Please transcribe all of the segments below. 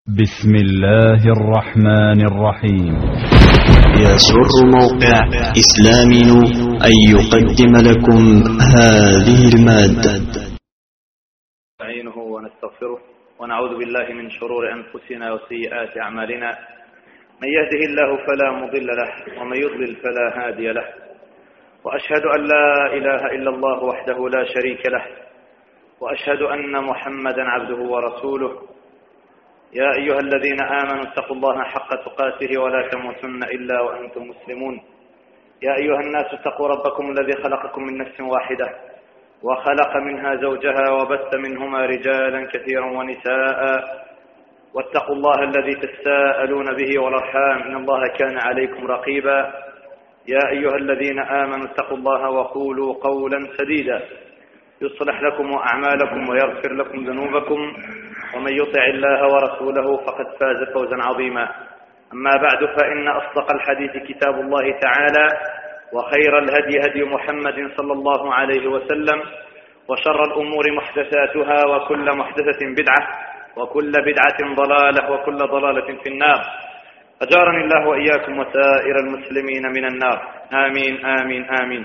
بسم الله الرحمن الرحيم. يسر موقع إسلامي أن يقدم لكم هذه المادة. نستعينه ونستغفره ونعوذ بالله من شرور أنفسنا وسيئات أعمالنا، من يهده الله فلا مضل له ومن يضلل فلا هادي له، وأشهد أن لا إله إلا الله وحده لا شريك له، وأشهد أن محمدا عبده ورسوله. يا أيها الذين آمنوا اتقوا الله حق تقاته ولا تموتن إلا وأنتم مسلمون. يا أيها الناس اتقوا ربكم الذي خلقكم من نفس واحدة وخلق منها زوجها وبث منهما رجالا كثيرا ونساء، واتقوا الله الذي تساءلون به والأرحام إن الله كان عليكم رقيبا. يا أيها الذين آمنوا اتقوا الله وقولوا قولا سديدا يصلح لكم أعمالكم ويغفر لكم ذنوبكم، ومن يطع الله ورسوله فقد فاز فوزا عظيما. أما بعد، فإن أصدق الحديث كتاب الله تعالى، وخير الهدي هدي محمد صلى الله عليه وسلم، وشر الأمور محدثاتها، وكل محدثة بدعة، وكل بدعة ضلالة، وكل ضلالة في النار. أجارني الله وإياكم وسائر المسلمين من النار، آمين آمين آمين.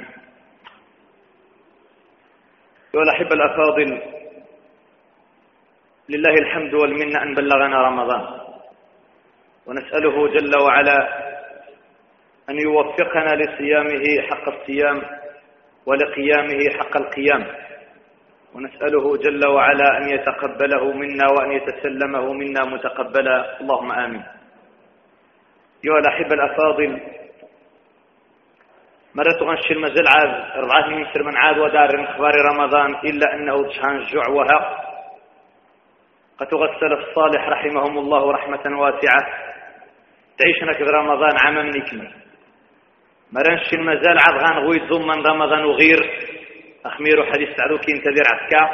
أيها الأحبة الأفاضل، لله الحمد والمنة أن بلغنا رمضان، ونسأله جل وعلا أن يوفقنا لصيامه حق الصيام ولقيامه حق القيام، ونسأله جل وعلا أن يتقبله منا وأن يتسلمه منا متقبلا، اللهم آمين. أيها الأحبة الأفاضل، مرة غنشي المزل عاد 4 سنين من عاد ودار أخبار رمضان، إلا أنه تشهن الجوع وهق قد تغسل الصالح رحمهم الله رحمة واسعة تعيشنا في رمضان عاما من يكمل. مرنش المزال عاد غنغوي من رمضان وغير أخمير حديث سعدو كي انتظر عسكا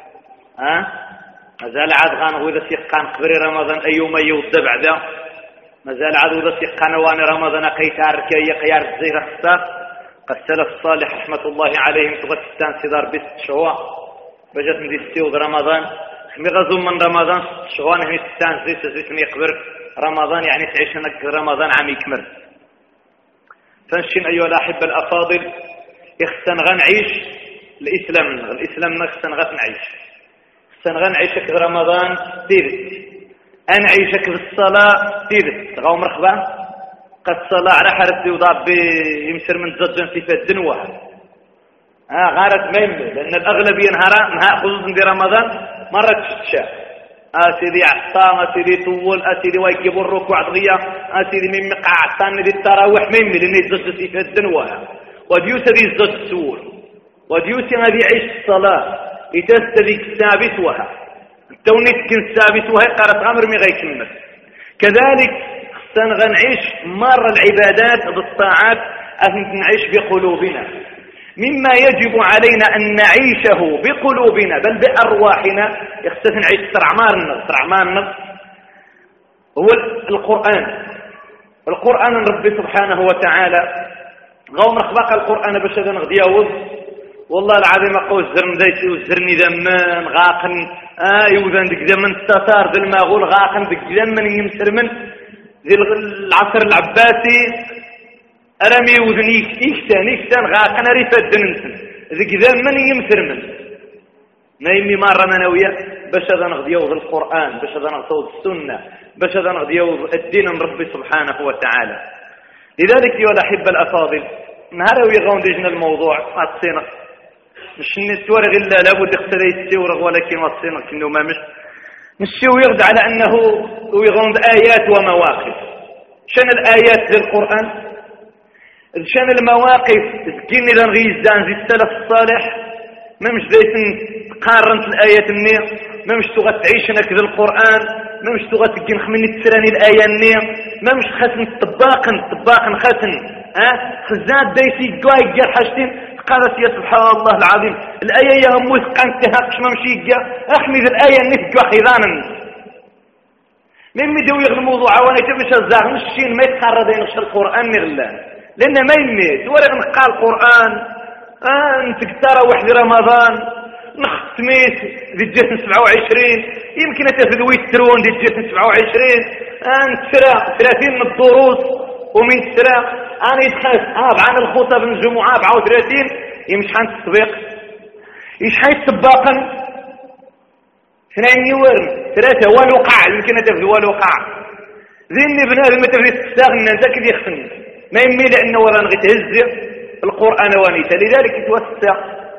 مازال عاد غنغوي ذا سيقان قبري رمضان أيوم يوضى بعدا، مازال عاد ذا سيقان واني رمضان قيتار كي قيار الزير خصار. قد سلف الصالح رحمة الله عليهم تغتستان صدار بست شهوة بجات نديستيو رمضان خمي غزو من رمضان 6 شهوة نهي ستان زيت يقبر رمضان، يعني تعيشنا رمضان عام يكمل. فنشين أيها الأحبة الأفاضل، يخسن غنعيش الإسلام نخسن غنعيش غنعيشك رمضان تيرت، أنعيشك بالصلاة تيرت غاو مرخبا قد صلاة على حرد وضاب يمسر من زجن في الدنوة غارت ميم، لأن الأغلبية نهار خصوصا في رمضان مرة تشتشا أسيدي عطام أسيدي طول أسيدي ويجيبوا الركوع ضغية أسيدي من مقع عطان دي التراوح ميم، لأن يزجن في الدنوة وديوس دي الزج السور وديوس هذه عيش الصلاة يتستذيك الثابت وها التونيت كن ثابت وها قارت غمر مي غيكمل. كذلك غنعيش مر العبادات بالطاعات أن نعيش بقلوبنا، مما يجب علينا أن نعيشه بقلوبنا بل بأرواحنا. يختفي نعيش سرعمان هو القرآن ربي سبحانه وتعالى غوم رخباق القرآن باش هذا نغدي يوض والله العظيم أقول الزرن دايتي والزرني ذمان غاقن يوذن دك ذمن استثار ذي الماغول غاقن دك ذمن يمسر من ذي العصر العباسي أرمي وذنيك إكتان غاقنا ريفة دننسن ذي كذا من يمثر من نايمي مرة منوية باش هذا نغديوض القرآن، باش هذا نغديوض السنة، باش هذا نغديوض الدين من ربي سبحانه وتعالى. لذلك يا الأحبة الأفاضل، نهاروي غون ديجنا الموضوع أتصينا مش نتورغ إلا لابد اختلي التورغ، ولكن وصينا كنو ما مشي ويغد على أنه ويغند آيات ومواقف. شان الآيات للقرآن، شان المواقف تسكين إذا نغيزان زي السلف الصالح، ما مش دايت تقارنت الآيات النية، ما مش تغى تعيشنا كذا القرآن، ما مش تغى تجين خمني تسراني الآية النية، ما مش خاتن طباقا خاتن خزاد دايتي قواي قال حاجتين قالت يا سبحان الله العظيم الآية يا هم وثقان تهاقش ما مشي يقى أخمذ الآية نفقوا خيضانا من مدو يغل الموضوع وانا تبش الزاغ مشين ما يتقرر دين نغش القرآن نغلان لأن ما يميت ورغ نقال القرآن نتكتر وحد رمضان نختميت دي جسم 27 يمكن تفذو يترون دي جسم 27 نتسرى 30 من الدروس ومن تسرى انا يدخل عن الخطب من الجمعة 34 يمشي عن التسبيق يشحي السباقا 2 يورم 3 هو الوقع يمكن تفذو هو الوقع ذيني بنادم ما تفذي تستغنى انت كيف يخفن ما يمي لانه ولا نغي تهزي القرآن وانيتا لذلك يتوسع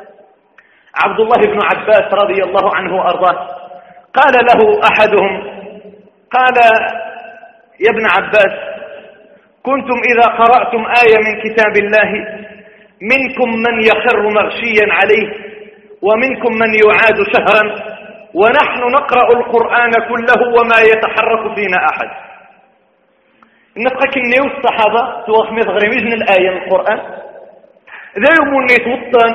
عبد الله بن عباس رضي الله عنه وأرضاه قال له أحدهم قال يا ابن عباس كنتم إذا قرأتم آية من كتاب الله منكم من يخر مغشيا عليه ومنكم من يعاد شهرا ونحن نقرأ القرآن كله وما يتحرك فينا أحد نبقى كنيو الصحابة توخميت غريميز من الآية من القرآن ذا يوم ونيت وطن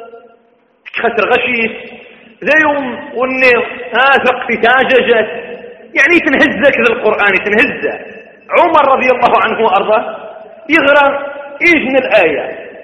خسر غشيس ذا يوم ونيت ثق في تاججت يعني تنهزك ذا القرآن تنهزه عمر رضي الله عنه وأرضاه يغرى إجن الآية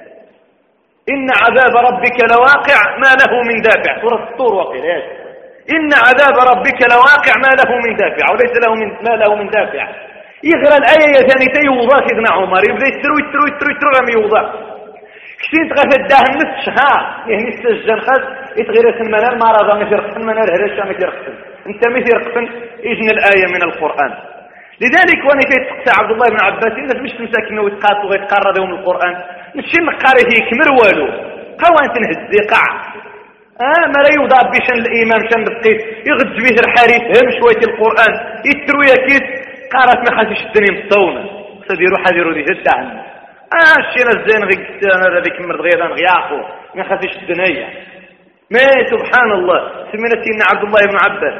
إن عذاب ربك لواقع ما له من دافع سورة الطور وقيل إن عذاب ربك لواقع ما له من دافع وليس له ما له من دافع يغرى الآية ثاني يوضا سيدنا عمر يبدأ يترو رمي يوضا كتين تغفى الداه النص شهر يعني السجن خاز يتغير المنال ما رضا مثل رقصن منال هرشا مثل رقصن انت مثل رقصن اجن الآية من القرآن لذلك وانا تقسى عبد الله بن عباس انت مش تمساكنا ويتقاطوا ويتقرر يوم القرآن نشي نقاري هيك مروالو قوان تنهزي قاع ما لا يوضع بشان الإمام شان بقيت يغد به الحارث هم شوية القرآن يترو يكيس قارت ما خاسيش الدنيا مصونة سديرو حذيرو دي هدى عنه الشينا الزين غير ذيك مرض غير غياقو ما خافيش الدنيا ما سبحان الله سمينا سيدنا عبد الله بن عباس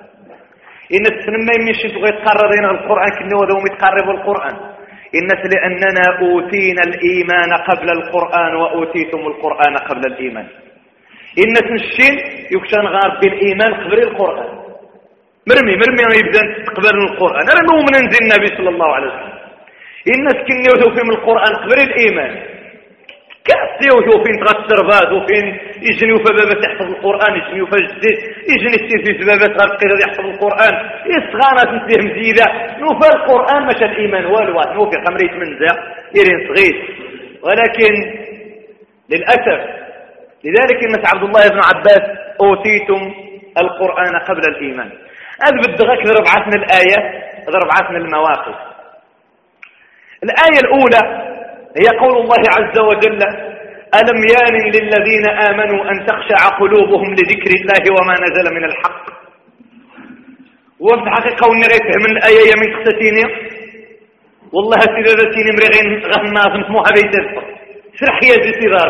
إن السنما يمشي تغير تقررين القرآن كنا وذوم يتقربوا القرآن إنس لأننا أوتينا الإيمان قبل القرآن وأوتيتم القرآن قبل الإيمان إنس الشين يكشان غار بالإيمان قبل القرآن مرمي يبدأ تقبل القرآن أنا مؤمن ننزل النبي صلى الله عليه وسلم الناس كن يوثوا في من القرآن قبل الإيمان كأس يوثوا فين تغسر فاد وفين يجني وفبابة يحفظ القرآن يجني وفجديد يجني السير في سبابة غرقيدة يحفظ القرآن يسغانا تنسيه مزيدة نوفى القرآن مشى الإيمان والوات نوفي قمريت منزع يرين صغير ولكن للأسف لذلك الناس عبد الله بن عباس أوتيتم القرآن قبل الإيمان هذا بدغك ضرب عثنا الآية ضرب عثنا المواقف الآية الأولى هي قول الله عز وجل ألم يان للذين آمنوا أن تخشع قلوبهم لذكر الله وما نزل من الحق وفي الحقيقة ونريته من الآية من تختتيني والله سيداتيني مرغين غناظم اسموها بيت الفر سرح يجي سيدة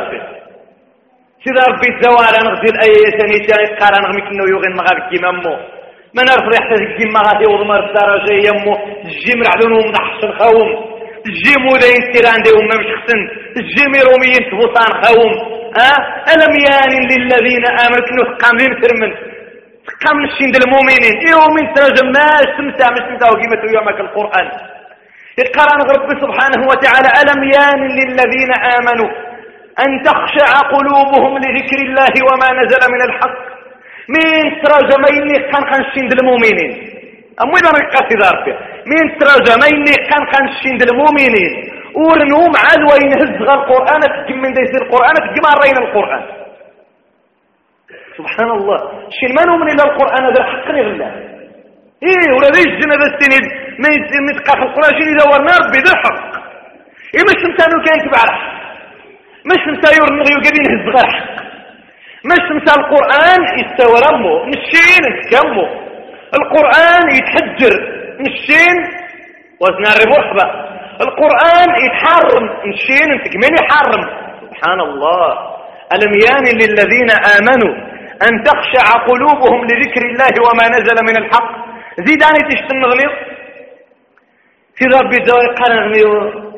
ربي الزوال نغزي الآية ثانية قال نغمي كنو يغن مغابك جمامو ما نعرف ريحة الجماغاتي وضمر الدرجة يمو الجيم رعدونهم ضحش الخوم الجيم ودين تيران ديهم ما مشخصن الجيم روميين تبوطان خوم ألم يان للذين آمنوا كنو تقام لين ترمن تقام الشين المؤمنين يومين ترجم ما استمتع وقيمة يومك القرآن القرآن رب سبحانه وتعالى ألم يان للذين آمنوا أن تخشع قلوبهم لذكر الله وما نزل من الحق من ترجمين كان خنشين المؤمنين أمو إذا رقصي ذارفة من ترجمين كان خنشين المؤمنين ورنوم عاد وين هزغ القرآن تجم من ديس القرآن تجم عرين القرآن سبحان الله شين ما نؤمن إلا القرآن هذا حقني بالله إيه ولا ذي الجنة السند ما يتقى في القرآن شين إذا ورنا ربي ذا حق إيه مش نتانو كان يتبع الحق مش نتا يورنغي وقابين هزغ الحق مش نتا القرآن يستوى رمو نشين نتكمو القرآن يتحجر نشين وزنا الربوح بقى القرآن يتحرم نشين نتكمين يحرم سبحان الله ألم يان للذين آمنوا أن تخشع قلوبهم لذكر الله وما نزل من الحق زيداني تشتن نغنيو في ربي الزوائي قال نغنيو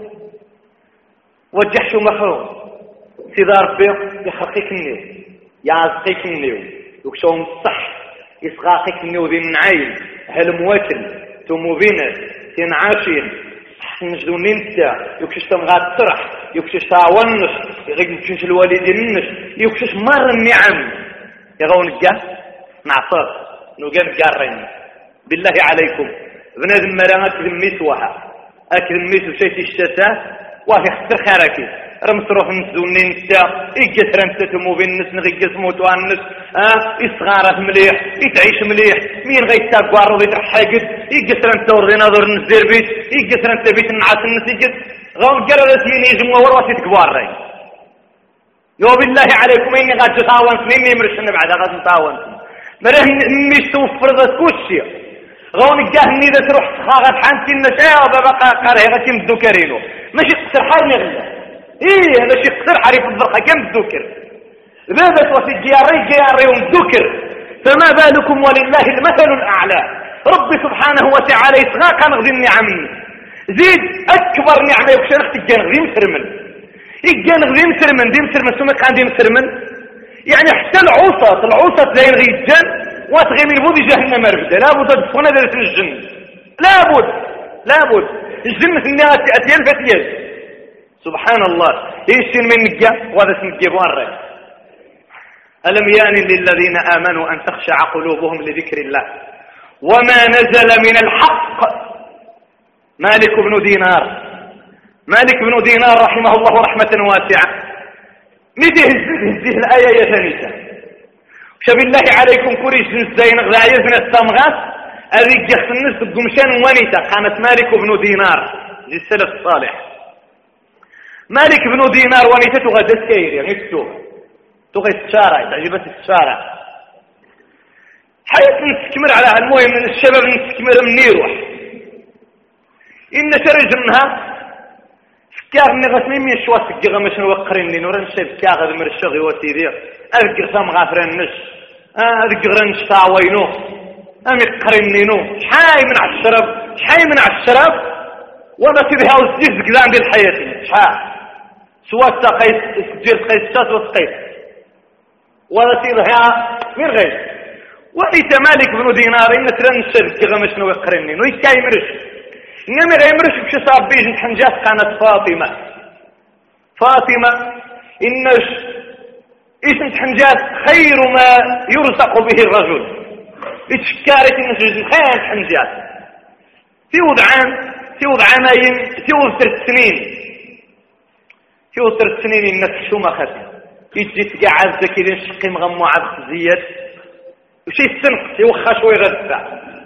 وجحشو محروم في ربي يحرقيك النيو يعزقيك النيو يكشوهم الصح يسغاقيك النيو ذي النعيم هل موكل تموبينة تنعاشين نجدو ننسى يكشش تمغاد ترح يكشش تعونش يكشش الوالدين نش يكشش مر النعم يغون الجاه نعصر نوقان قارين بالله عليكم بنادم مرا أكذب ميسوها أكذب ميسو شيء الشتاء وهي خسر خاركي رمسروح نسوني نتا إيجسر انت تمو بين الناس نغيجس موتوا الناس إصغارة مليح يتعيش مليح مين غيتاق وارو يترحاقد إيجسر انت ورغينا دور نزير بيت إيجسر انت بيت النعاس الناس إيجس غاون قررتين يجموا ورواسي تكبار راي يو بالله عليكم إني غاد تطاون سنين يمرشن بعد غاد نطاون مراه مش توفر ذات كوشي غاون قاهني ذا تروح تخاغت حانتي النشاء وبابا قاره غاتي مدوكرينو ماشي قصر حالني غلا ايه هذا شي قصر حريف الضرقة كم الذكر بابا توفي جياري ومذكر فما بالكم ولله المثل الأعلى ربي سبحانه وتعالى يسغاق نغذي النعم زيد أكبر نعمة يكشرخ تجي نغذي مسرمن يجي نغذي مسرمن دي مسرمن سمك عندي مسرمن يعني حتى العوسط لا ينغي الجن واتغي من بودي جهنم رفده لابد تدخلنا ذات الجن لابد الجن في النهاية أتيال فتيال سبحان الله يشين من نجا وهذا سنجيب ورق ألم يان للذين آمنوا أن تخشع قلوبهم لذكر الله وما نزل من الحق مالك بن دينار رحمه الله رحمة واسعة نديه الآية يا ثانية شاب الله عليكم كوريش نزين غاية من السمغات أذيك جخص الناس قمشان ونيتا كانت مالك بن دينار للسلف الصالح مالك بن دينار ونيته غدا السير يعني تغي الشارع تعجبت الشارع حيث نستكمر على المهم من الشباب نستكمر من يروح إن شرج منها فكاغ نغسمي من شوات فكاغ مش نوقريني نورن شايف فكاغ هذا من الشغي وسيدي أذكر سام غافرين نش أذكر نش تاوينو أمي قرينينو شحاي من عالشرب وما تبها وزيز قدام دي الحياة شحال سواء تقيس سجل قيسات وتقيس ولا تبها من غير وإنت مالك بن دينار إن ترن الشرك غمش نو يقرنين ويكاي مرش إنما غيمرش بشي صاب بيج نحنجات كانت فاطمة إنش اسم تحنجات خير ما يرزق به الرجل اتشكارت إنش خير تحنجات تيوض عامين تيوض 3 سنين إنك شو ما خذ يجي تقعد كذا نشقي مغمو عاد خزيات وشي السنق يوخى شوي غزة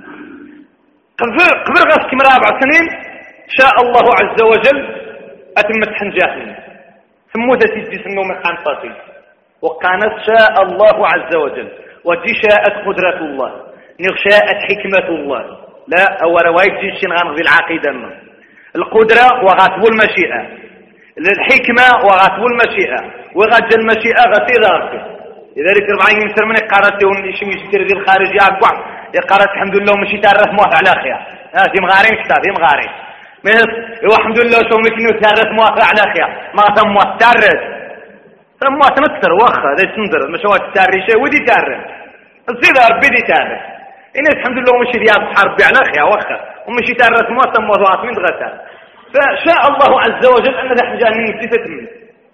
قبل غاسك من 4 سنين شاء الله عز وجل أتمت حنجاتنا ثم تجي سنو مكان طاطي وكانت شاء الله عز وجل ودي شاءت قدرة الله نغشاءت حكمة الله لا هو رواية جيشين غنغذي العقيدة القدرة وغاتب المشيئة الحكمة وغاتب المشيئة وغاتب المشيئة غسيل ربي لذلك 40 سنة من قارته ونشي يشتري ذي الخارج يقع قارت الحمد لله ومشي تعرف موافع على خير دي مغارين كتاب دي مغارين الحمد لله شو ممكن تعرف موافع على خير ما تم تعرف ثم تمثل وخا ذي سندر مشوات تعرف شيء ودي تعرف الزيد ربي دي تعرف إن الحمد لله ومشي ديال حرب على خير وخا ومشي تعرف موافع موضوعات من غسل فشاء الله عز وجل أن ذا حاجة من نسيت تمت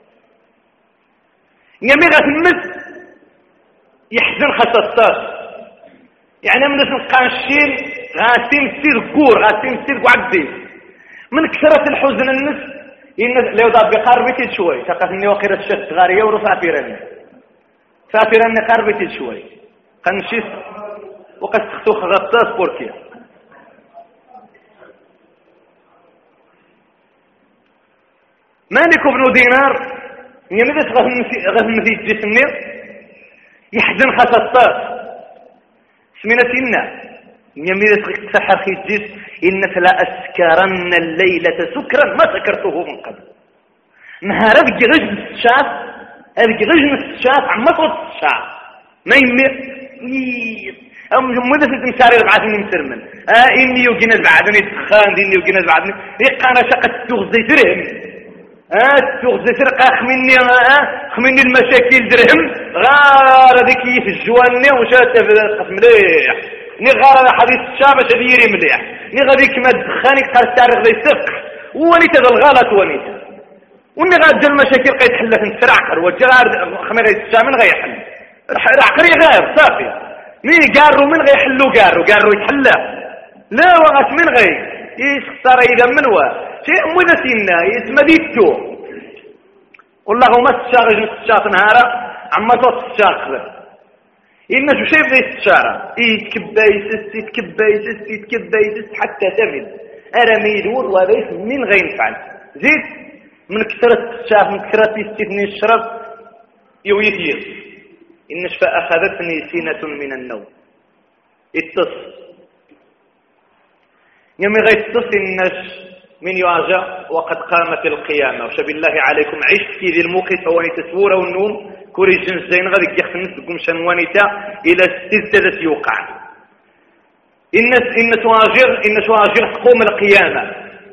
يمي غتمت يحزن خصصات يعني من اسم قانشين غاسين سير كور غاسين سير قعدي من كثرة الحزن النس إن لو ضاب بقربتي شوي تقفني وقيرة الشد غارية ورفع فيرني قربتي شوي قانشيس وقد تختوخ غطاس بوركيا مالك بن دينار يمدت غهم في جسمي يحزن خصصات سمينا سنة يمدت سحر في الجسم إنك لا أسكرن الليلة سكرا ما سكرته من قبل نهار أبقي غجن الشاف عم مطرد الشاف ما يمي مدة المساري ربعاتني مسرمن إني يوجينا بعدني تخان إني يوجينا بعدني يقانا شقة تغزي درهم تغزي سرقة خمني المشاكل درهم غار ذيك في الجواني وشات في القسم مليح ني غار حديث الشابة شديري مليح ني غاديك ما تدخاني قال التاريخ ذي سق ونيت ذا الغلط ونيت وني غاد المشاكل قيد حلة نسرع عقر وجرار خمير الشامن غيحل عقري غير صافي مي قارو من غي يحلو قارو يتحلى لا وغاش من غي يسخسر إذا منوا شيء مذا سينا يتمديتو والله ما تشارج نتشاط نهارا عما توت تشارج إن شو شيء بغي تشارج يتكبى يسس حتى تمد أرمي يدور وهذا من غي ينفعل زيد من كثرة الشاف من كثرة يستثني الشرب يويثير إن فأخذتني سنة من النوم اتص يوم غيتص الناس من يواجه وقد قامت القيامة وشب الله عليكم عشت في ذي الموقف واني تسورة والنوم كوري جنس زين غادي يخنس بكم شنوانيتا إلى استزدت يوقع إن تواجر تقوم القيامة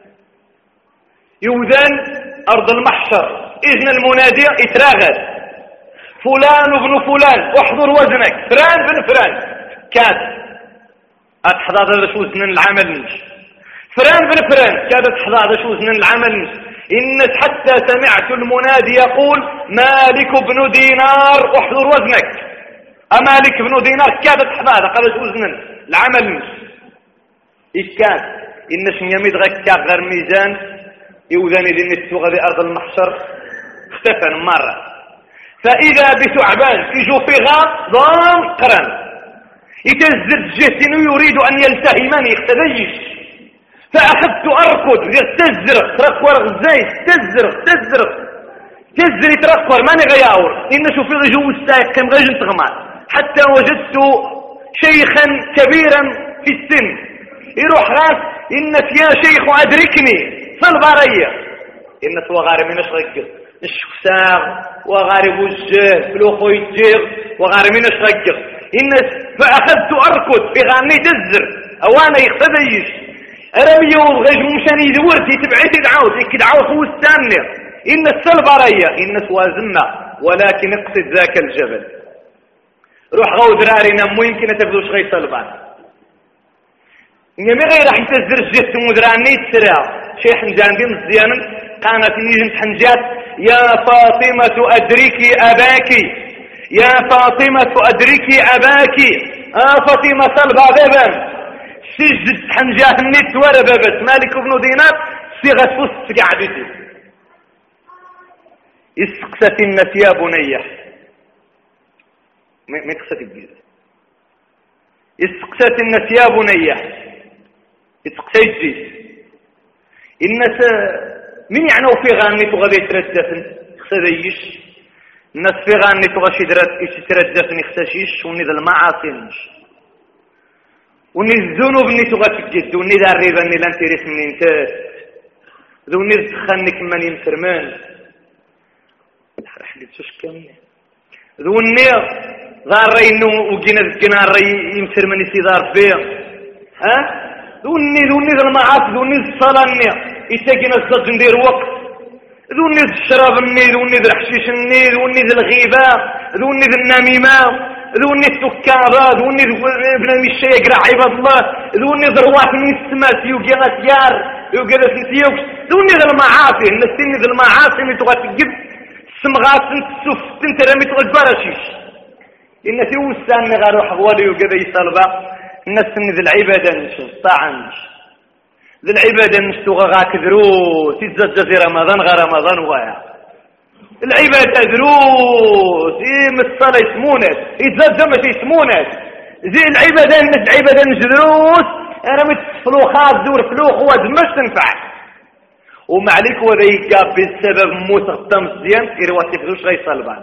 يوذان أرض المحشر إذن المنادي يتراغد فلان ابن فلان احضر وزنك فران بن فران كاد أتحضر هذا شو وزن العمل نش فران بن فران كاد أتحضر هذا شو وزن العمل نش إن حتى سمعت المنادي يقول مالك بن دينار احضر وزنك أمالك بن دينار كاد أتحضر هذا شو وزن العمل نش إيش كاد إنش يميد غير غير ميزان يوذاني ذي النسوغة ذي أرض المحشر اختفى مرة فإذا بثعبان يجو في غاب ضام قرن يتزد جهتين يريد أن يلتهمني اختذيش فأخذت أركض تزرق تركور الزيت تزرق يتركور ماني غياور إن شوفي جو السايق كم غير تغمار حتى وجدت شيخا كبيرا في السن يروح راس إن يا شيخ أدركني صلبارية إن وغاري من أشغل الشكساغ وغاري وجه فلوخو يتجيغ وغاري من أشغل إن فأخذت أركض في غاني تزر أوانا يختديش أرمي وغيج مشاني دورتي تبعيتي دعوت يكدعوت هو الثانية إن الصلبارية إن سوازنا ولكن اقصد ذاك الجبل روح غود رارنا مو يمكن تبدوش غي صلبان إنما غير راح يتزر الجهة مدراني تسرع شيخ جاندي مزيانا كانت نيجن حنجات يا فاطمة أدركي أباكي يا فاطمة أدركي أباكي فاطمة صلبا بابا سجد حنجات النت ولا بابا مالك بن دينار صيغة فست قاعدتي استقست الناس يا بنية ما قصة الجيزة استقست الناس يا بنية استقسيت جيز الناس من يعنوا في غاني تغادي يتردفن خسديش الناس في غاني تغاشي يتردفن يختشيش وني ذا المعاصي وني الذنوب ني تغاتجد وني ذا الربا ني لان تيريس من انتاس ذوني الدخاني كمان يمسرمان رح لي تشكمني ذوني ذا الرينو وجينا ذكنا الري يمسرمان يسيدار فيه ذوني ذا المعاصي ذوني الصلاة يتاقينا الزج ندير وقت ذوني ذا الشراب الني ذوني ذا الحشيش الني ذوني ذا الغيبة ذوني ذا النميمة ذوني السكارة ذوني ابن المشي يقرأ عباد الله ذوني ذا رواح من السماء يوقي غسيار يوقي ذا سنتيوكس ذوني ذا المعاصي النسيني ذا المعاصي اللي تغى تجد السمغات السف انت رمي تغى تبارشيش إن تيوسان غاروح غوالي يوقي ذا يصالبا النسيني ذا العبادة نشو طاعنش ذي العبادة نشتوغا غاك دروس يتزجى في رمضان غا رمضان ويا العبادة دروس من الصلاة يسمونات يتزجى مش يسمونات زي العبادة نش دروس انا متفلوخات دور فلوخ وزمش تنفع وما عليك وذا يقاب بالسبب موت غطام الزيان يرواتي فدوش غي صلبان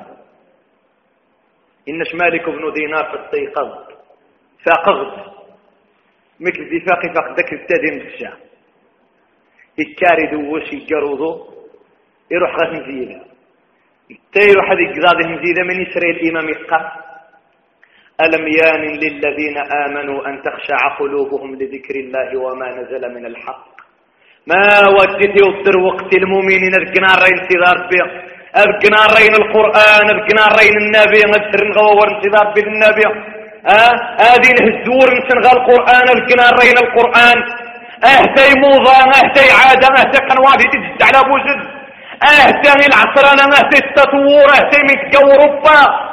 إنش مالك بن دينار فاستيقظ فاقغت مثل دفاقي فاقدك التادين بالشام يكاري دوش يقرضو يروح غاس مزيدة يروح هذه قضاضه مزيدة من يسري الإمام يقع ألم يان للذين آمنوا أن تخشع قلوبهم لذكر الله وما نزل من الحق ما وجدت يصدر وقت المؤمنين ارقنا رين انتظار به ارقنا رين القرآن ارقنا رين النبي نبتر نغور انتظار به النبي هذه الهزور نسنغى القرآن ارقنا رين القرآن اهتي موضة اهتي عادة اهتي قنوات تجد على بوجد اهتي العصرانة اهتي التطور اهتي متقو ربا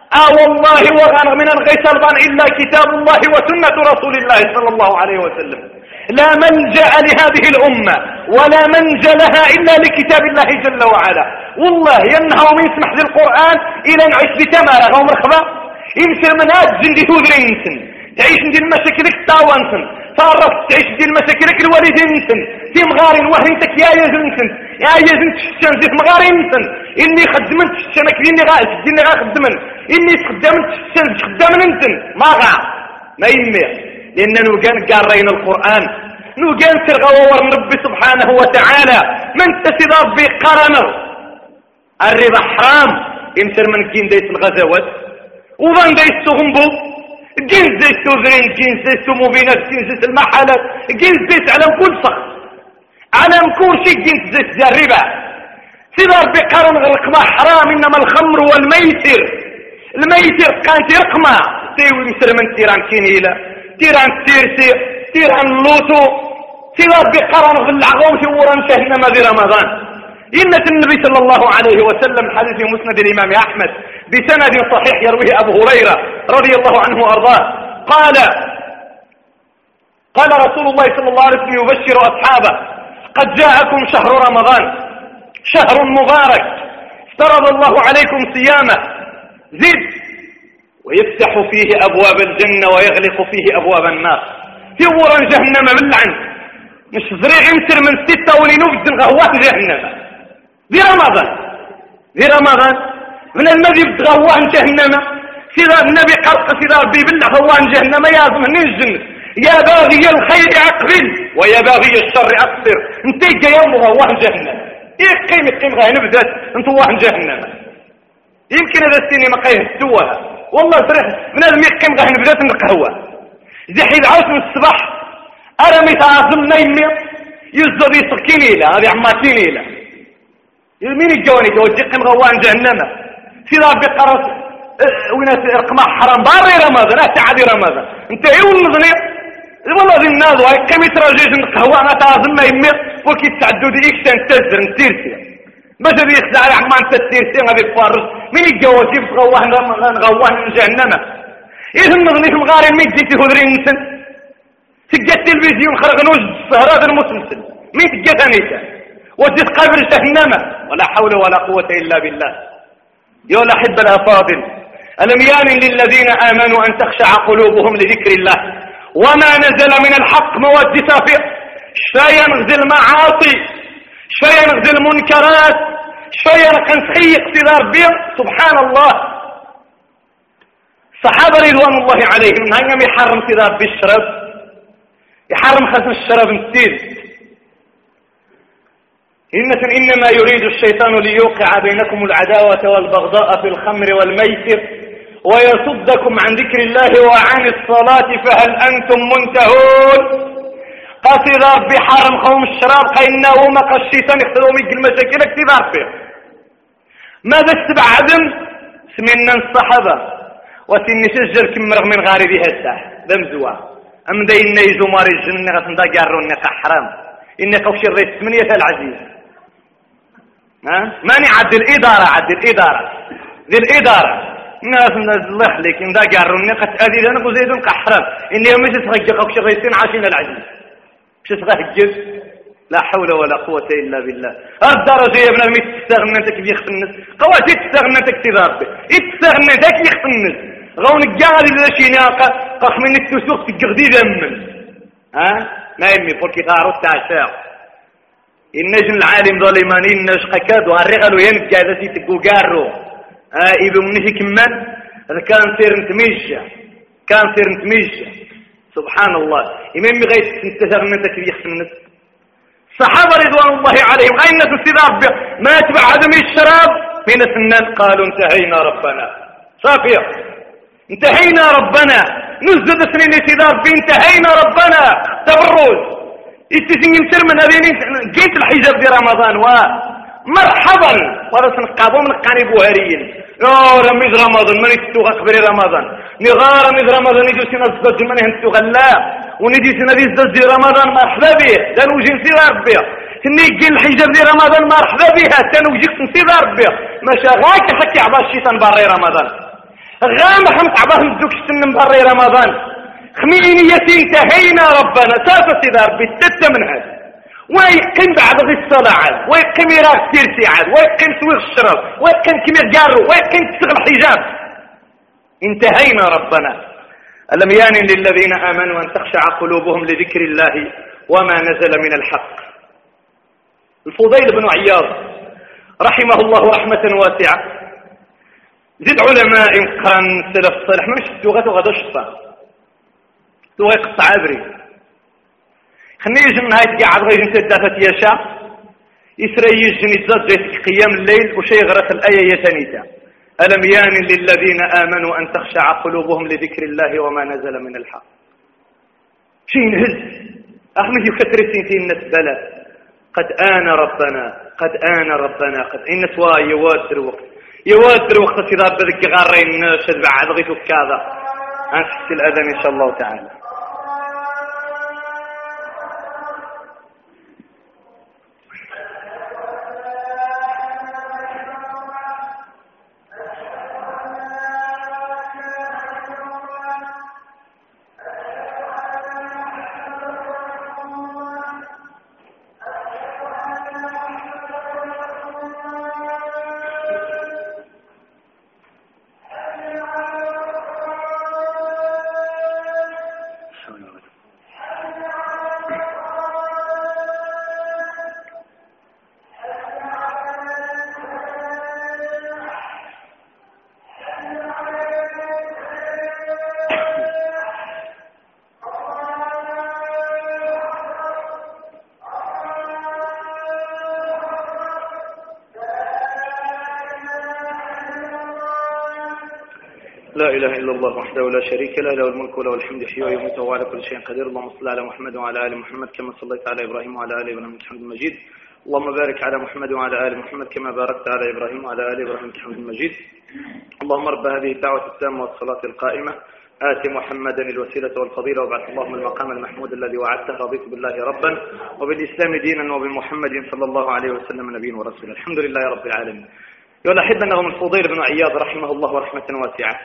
والله وغان من غيث البان إلا كتاب الله وسنة رسول الله صلى الله عليه وسلم. لا ملجأ لهذه الأمة ولا منجى لها إلا لكتاب الله جل وعلا. والله ينهو من سمح للقرآن إلى نعيش بتمارة غوم رخبة يمسر من هاد جندي تودرينسن تعيش ندير مشاكلك تاوانسن تعرف تعيش ندير مشاكلك الوالدينسن في مغارين وهرينتك يا يزنسن يا يزنت شتان زيت مغارينسن إني خدمنت شتانك ديني غا خدمن إني تخدمت شتان خدامنسن ما غا ما يمي لأننا نوغان قارين القرآن نوغان ترغوور ربي سبحانه وتعالى من تسيد ربي قرنر الربا حرام يمسر من كين ديس الغزوات وبان ديس تغنبو جنس ديس تغرين جنس ديس مبينات جنس ديس المحالات جنس ديس على كل صخ على كل شيء جنس ديس دي الربا سيد ربي قرن الرقمة حرام إنما الخمر والميسر الميسر كانت رقمة تيوي مسر من تيران كينيلا تيران التيرسي تيران اللوتو سيرات بقرن في العقوم شورا شهنم ذي رمضان. إن النبي صلى الله عليه وسلم حديث مسند الإمام أحمد بسند صحيح يرويه أبو هريرة رضي الله عنه وأرضاه قال رسول الله صلى الله عليه وسلم يبشر أصحابه قد جاءكم شهر رمضان شهر مبارك افترض الله عليكم صيامه زد ويفتح فيه أبواب الجنة ويغلق فيه أبواب النار في ورا جهنم باللعن مش زريع يمتر من 6 ولنوجد غوان جهنم ذي رمضان من الذي بتغوان جهنم سيدا النبي قلق سيدا ربي بالله غوان جهنم يا من الجنة يا باغي الخير أقبل ويا باغي الشر أقصر انت جا يوم غوان جهنم ايه قيم غاية نبدأت انت غوان جهنم يمكن هذا السنة ما قيه السوها والله صريح من هذا ميقيم غاية نبدأت نقهوة زي حيد عوش من الصباح أرمي تعظم نيمي يزد يسقيني له هذه عماتيني له مين الجواني توجه قيم غوان جهنم سيدا بقرص وناس رقمها حرام باري رمضان تعدي رمضان انت ايه والنظري والله ذي الناس وهي كم يتراجيش نقهوة انا تعظم نيمي وكي تعدو دي اكشان تزر نتيرسي باش هذه يخزع على عمان تتيرسي هذه فارس مين الجواسي بغوان جهنم ايه النظري في مغاري مين جيتي هدرين نسن تجي التلفزيون خرج نوج السهرات المسلسل مين تجي ثانيتا وجد قبر جهنم ولا حول ولا قوة إلا بالله. يا الأحبة الأفاضل ألم يان للذين آمنوا أن تخشع قلوبهم لذكر الله وما نزل من الحق مواد سافر شوية نغزي المعاصي شوية نغزي المنكرات شوية نقنسخي اقتدار بهم سبحان الله. الصحابة رضوان الله عليهم نهاية يحرم اقتدار بالشرب يحرم خزن الشراب نتيل إنما يريد الشيطان ليوقع بينكم العداوة والبغضاء في الخمر والميسر ويصدكم عن ذكر الله وعن الصلاة فهل أنتم منتهون. قصد ربي حرم قوم الشراب قينا وما الشيطان يخذوا ميق المشاكل اكتبار فيه ماذا استبعدم سمينا الصحابة وسني سجل كم رغم من غاري بها الساح دمزوا أم دا إنا يزو ماري الجنة غتندا قارو إنك حرام إنك وشي الرئيس ثمانية العزيز ماني عد الإدارة ذي الإدارة الناس الله يخليك إن دا قارو إنك تأذي لأنك وزيدون كحرام إني يوم يجي تغيق وشي الرئيسين عاشين العزيز مش تغيق لا حول ولا قوة إلا بالله. الدرجة يا ابن المي تستغنى انت كيف يخف الناس قواتي تستغنى انت كتبارك تستغنى انت كيف يخف الناس غون الجاهل إذا شيناقة قخ من التسوق تقغدي ذمن ما يمي فولكي غارو التعشاق النجم العالم ظالمانين نشقى كادو هالرغل وينكا هذا سيتقو قارو إذا منه كمان هذا كان سير نتميجة سبحان الله إمام غيث تستغنى انت كيف يخف الناس. الصحابة رضوان الله عليهم أين تستذاب ما يتبع عدم الشراب من السنان قالوا انتهينا ربنا صافية انتهينا ربنا نزد سنين استذاب انتهينا ربنا تبرز استسين يمتر من هذين جيت الحجاب في رمضان ومرحبا ورسن قابوا من القانب وهريين يا رمز رمضان من يتوغى قبل رمضان نغار رمز رمضان يجو سنة الزج من ينتو غلاء ونجي سنة الزج رمضان مرحبا به تنوجي نسير بها تنجي الحجاب في رمضان مرحبا بها تنوجي نسير بها ما شغاك حكي عبا الشيطان باري رمضان غام خمس عباهم دوك السن مبري رمضان خميني انتهينا ربنا سافة سيدي ربي التتة من هذا ويقيم بعض الصلاة عاد ويقيم يراك تيرسي عاد ويقيم سويغ الشرب ويقيم كمية قارو ويقيم تسغل الحجاب. انتهينا ربنا. ألم يان للذين آمنوا أن تخشع قلوبهم لذكر الله وما نزل من الحق. الفضيل بن عياض رحمه الله رحمة واسعة زد علماء قرن سلف الصالح ما مش تلغة وغدا شطة تو يقطع عبري خلني يجن هاي تقعد غير انت الدافة يشا يسرى يجن يتزاد قيام الليل وشي غرس الآية يتنيتا. ألم يان للذين آمنوا أن تخشع قلوبهم لذكر الله وما نزل من الحق. شي نهز أحمد يكثر سنتين الناس بلا قد آن ربنا قد آن ربنا قد إن سوا يوادر وقت في ضرب ذك غارين شد بعد غيث كذا أنفس الأذان إن شاء الله تعالى. لا إله إلا الله وحده لا شريك له له الملك وله الحمد يحيي ويميت وهو على كل شيء قدير. اللهم صل على محمد وعلى آل محمد كما صليت على إبراهيم وعلى آل إبراهيم إنك حميد مجيد. اللهم بارك على محمد وعلى آل محمد كما باركت على إبراهيم وعلى آل إبراهيم إنك حميد مجيد. اللهم رب هذه الدعوة التامة والصلاة القائمة آت محمدا الوسيلة والفضيلة وابعث اللهم المقام المحمود الذي وعدته رضيت بالله ربا وبالإسلام دينا وبمحمد صلى الله عليه وسلم نبيا ورسولا. الحمد لله رب العالمين. يقول أحب أنهم الفضيل بن عياض رحمه الله رحمة واسعة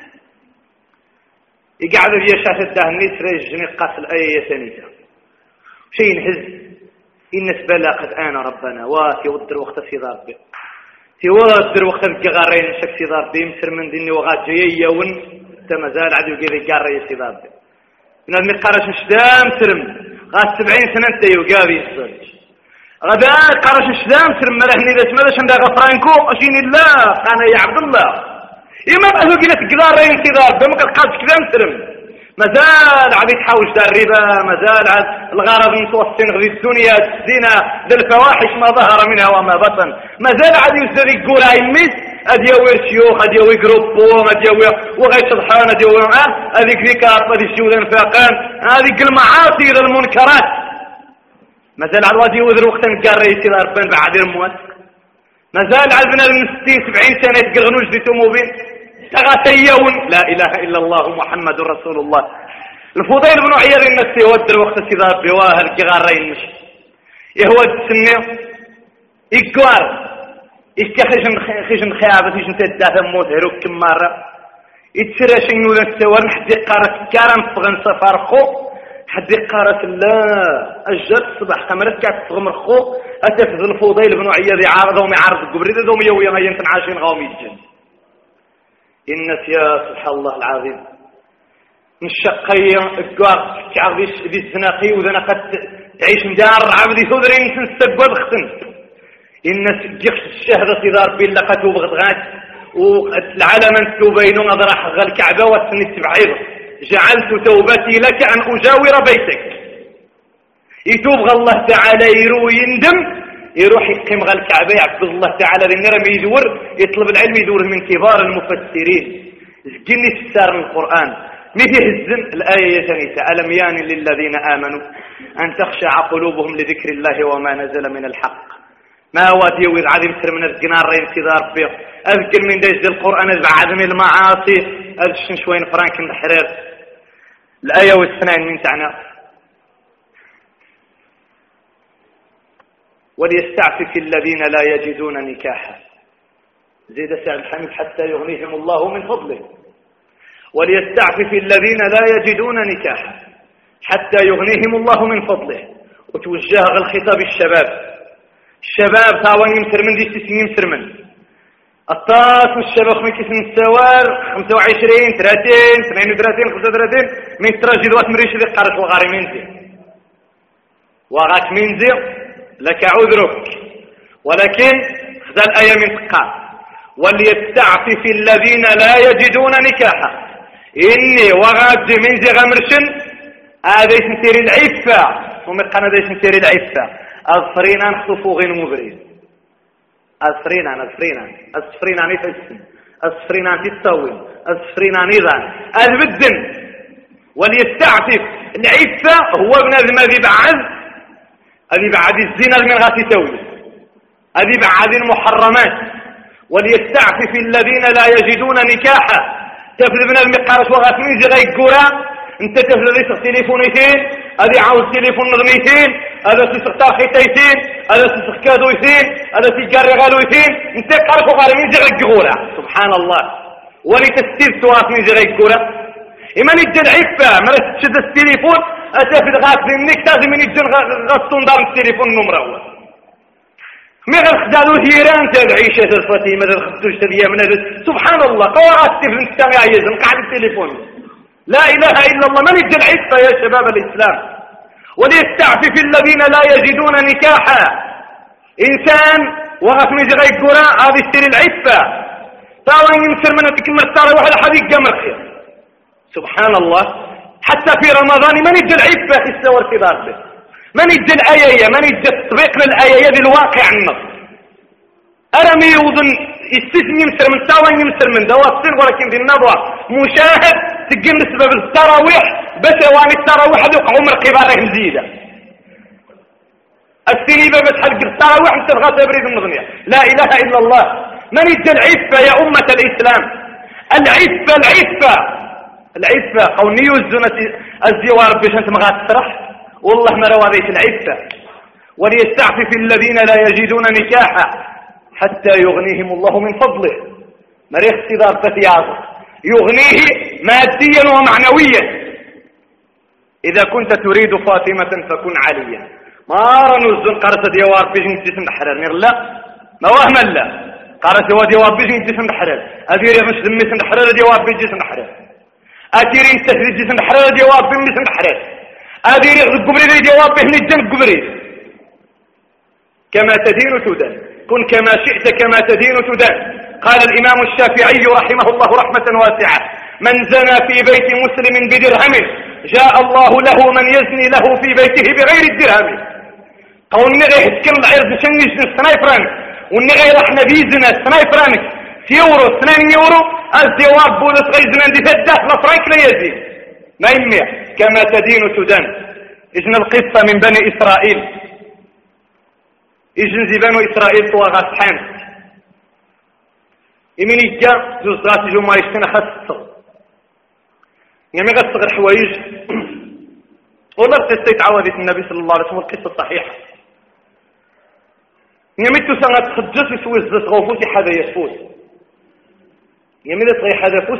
يقعدوا في شاشة الدهنيس ريجني قاس الآية ثانية شيء نهز النسبة لا قد آن ربنا وتودر وقت في ضربه تودر وقت الجغارين شك في ضربه يمسر من ديني وغاد جيي ون تمازال عدو كذا جاري في ضربه من المقارش شدام سرم غاد 70 سنة يوقابي الصج غدا قارش شدام سرم ملهني ذا سمدش عند غفرانكو أشين الله أنا يا عبد الله يما بأهو قلت قدار انتظار بمك القادش كذا مسلم مازال عاد يتحوش دار الربا مازال عاد الغرض متوسطين غير الدنيا الزنا للفواحش ما ظهر منها وما بطن مازال عاد يسر يقول هاي ميس اديوي شيوخ اديوي جروبو اديوي وغيش الحان اديوي هذيك ذيكات هذيك الشيوخ الفاقان هذيك المعاصي المنكرات مازال عاد وادي وذر وقت نقري يصير بين بعد الموت مازال عندنا من 60 70 سنه يتقرنوش دي توموبيل تغاتيون لا اله الا الله محمد رسول الله. الفضيل بن عياض الناس يودر وقت السيدار بواه الجغارين مش يهود السنه يقوار خشن خيابه خشن تدافع موت هروك كم مره يتسرى شنو نسوى حد يقارك كارم فغن سفارخو حد يقارك لا الجد صباح خمرت كاع تغمر خو اتفذ الفضيل بن عياض يعارضهم يعارض القبريد ذوم يويا هي انت عايشين غاوم يجن الناس يا سبحان الله العظيم الشقية القاق تعرض ذي الزناقي وذنا قد تعيش مدار عبدي ثودرين تنستقبل ختن الناس جخش الشهدة صدار بيلا قتو بغضغات والعالم انتو بينو اضرح الكعبة والسنة بعيض جعلت توبتي لك ان اجاور بيتك يتوب الله تعالى يروي يندم يروح يقيم غا الكعبة يعبد الله تعالى للنرم يدور يطلب العلم يدور من كبار المفسرين زجني تفسر القرآن مثل الزن الآية ثانية ألم يان للذين آمنوا أن تخشع قلوبهم لذكر الله وما نزل من الحق ما وادي ويرعد يمسر من الجنار انتظار فيه أذكر من دجد القرآن بعد من المعاصي أذكر شوين فرانك الحرير الآية والسنين من تعنى وليستعفف الذين لا يجدون نكاحا زيد سعد الحميد حتى يغنيهم الله من فضله وليستعفف الذين لا يجدون نكاحا حتى يغنيهم الله من فضله. وتوجه الخطاب الشباب تاوان يمسر من دي 60 يمسر من الطاس والشباب خميكيس من السوار 25 30 32 35 من تراجل وات مريش ذي قارش وغاري منزي وغاك منزي لك عذرك، ولكن خذا الآية من تقال وليستعفف الذين لا يجدون نكاحا. إني وغاد منزي غمرشن هذا يسنتيري العفة ومقنا هذا يسنتيري العفة أظفرينا نخطفو غير مبريد أظفرينا نفسن أظفرينا تستوي أظفرينا نظام أذبدن. وليستعفف العفة هو ابن ذي بعد أذي بعد الزنا من غاتي توي أذي بعد المحرمات. وليستعفف الذين لا يجدون نكاحا تفل من المقارس وغات من زي غير قرى انت تفل ريسق تليفونيتين أذي عاوز تليفون نغميتين هذا تسق تاخيتين هذا تسق كادويتين هذا تجار غالويتين انت قارس وغات من زي غير قرى سبحان الله. ولتستير سوات من زي غير قرى إما نجد العفة ما تشد التليفون أتفل غات منك لازم نجد غصون دار التليفون نمرة أول مي غير خدالو هيران تبعيشة الفاتيمة الخدوش اليمن سبحان الله قوارات تفل نستمع يزن قاعد التليفون. لا إله إلا الله من يجد العفة يا شباب الإسلام. وليستعفف الذين لا يجدون نكاحا إنسان وغف ميزي غير قراء هذه السير العفة طاوان يمسر من تكمل السارة واحد حديق قمر خير سبحان الله. حتى في رمضان من يجد العفة في السور في ذاته من يجد الآية من يجد تطبيق للآية دي الواقع النص أرمي يوضن السجن يمسر من تاوان يمسر من دواسين ولكن في النظرة مشاهد تقيم نسبة بالتراويح بس وان التراويح يوقعوا من قباره مزيدة السنيبة بس حلق التراويح انت تبغى تبريد النظمية. لا إله إلا الله. من يجد العفة يا أمة الإسلام العفة قوني يوزن الزوار بيش انت مغاد تسرح والله ما روى ذيك العفة. وليستعفف الذين لا يجدون نكاحا حتى يغنيهم الله من فضله. مريخ صدار تثياظ يغنيه ماديا ومعنويا. إذا كنت تريد فاطمة فكن عليا ما رنوزن قرصة ديوار بيجن جسم حرر لا ما وهم لا قرصة ديوار بيجن جسم حرر أدير مش دمي سن حرر ديوار بيجن جسم حرر أدير تهريج جسم حرر ديوار بيجن جسم حرر أدير القبري ديوار بيجن الجن قبري. كما تدين تدان كن كما شئت كما تدين تدان. قال الإمام الشافعي رحمه الله رحمة واسعة من زنى في بيت مسلم بدرهم جاء الله له من يزني له في بيته بغير الدرهم. قول نغي كم العرض شنج سنايفرانك والنغي رحنا بيزنا سنايفرانك يورو 2 يورو الزوار بولس غيزنا دي ثلاث فرانك لا يزيد ما يميع. كما تدين تدان. إذن القصة من بني إسرائيل إجن بنو إسرائيل طواغا سحان يمين يجا زوز راسي جو ما يشتنا خاصة يعني غصغر حوايج والله قصة عوادة النبي صلى الله عليه وسلم القصة صحيحة يميتو سنة تخجس يسوي الزس غوفوسي حدا يسفوس يمين يصغي حدا فوس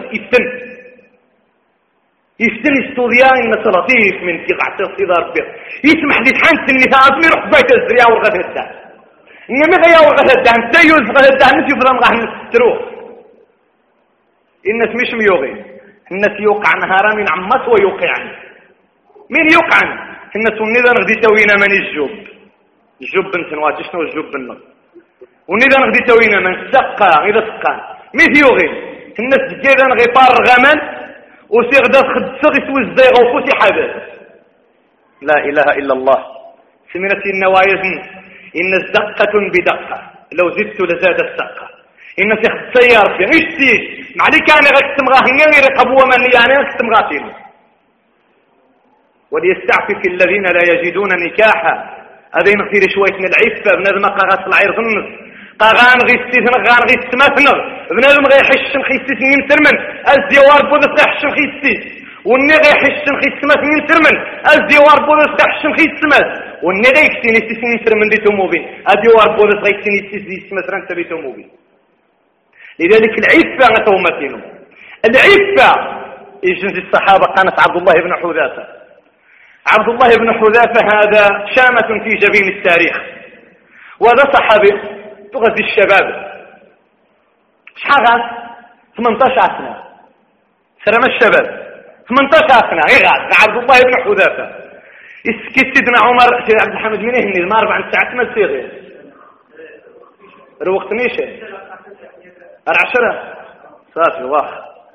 يفتن استوديان النصراتيف من تقع تصدار بيض يسمح لي تحنس اني تعظمي روح بيت الزرياء والغد الدان انما غيا والغد الدان تيوز غد الدان نسي فرام غاح نستروح الناس مش ميوغي الناس يوقع نهارا من عمس ويوقعن مين يوقعن الناس ونذا نغدي توينا من الجب نتنواتي شنو الجب النغ ونذا نغدي توينا من سقا إذا سقان مين يوغي الناس جيدا غيبار غمان وسيغدا خد سوي الزيغ وفوسي حدث. لا إله إلا الله. سمنتي النوايزن إن الزقة بدقة لو زدت لزاد السقة. إن سيخد سيار في إيش تيش معليك أنا غاكتم غاهنين رقبوا من يعني غاكتم غاتين. وليستعفف الذين لا يجدون نكاحا هذا ينخير شوية من العفة بنادم قاغات العير ظنس قاغان غيستيثن غان غيستماثنغ بنادم غيحشن خيستيثن يمترمن الزيوار بودس غيحشن خيستيث والني غيحشن خيستماثن يمترمن الزيوار بودس غيحشن خيستماث والني غيكتين يستيثن يمترمن دي توموبين الزيوار بودس غيكتين يستيثن انت بي توموبين. لذلك العفة غتومتينهم العفة يجنز الصحابة قالت عبد الله بن حذافة. عبد الله بن حذافة هذا شامة في جبين التاريخ، وهذا صحابي تغذي الشباب. شحال غاد 18 سنة سلام الشباب 18 سنة غاد عبد الله بن حذافة. يسكت سيدنا عمر سيد عبد الحميد من يهني ما 4 ساعات ما تصيغ الوقت نيشه 10 صافي واخ.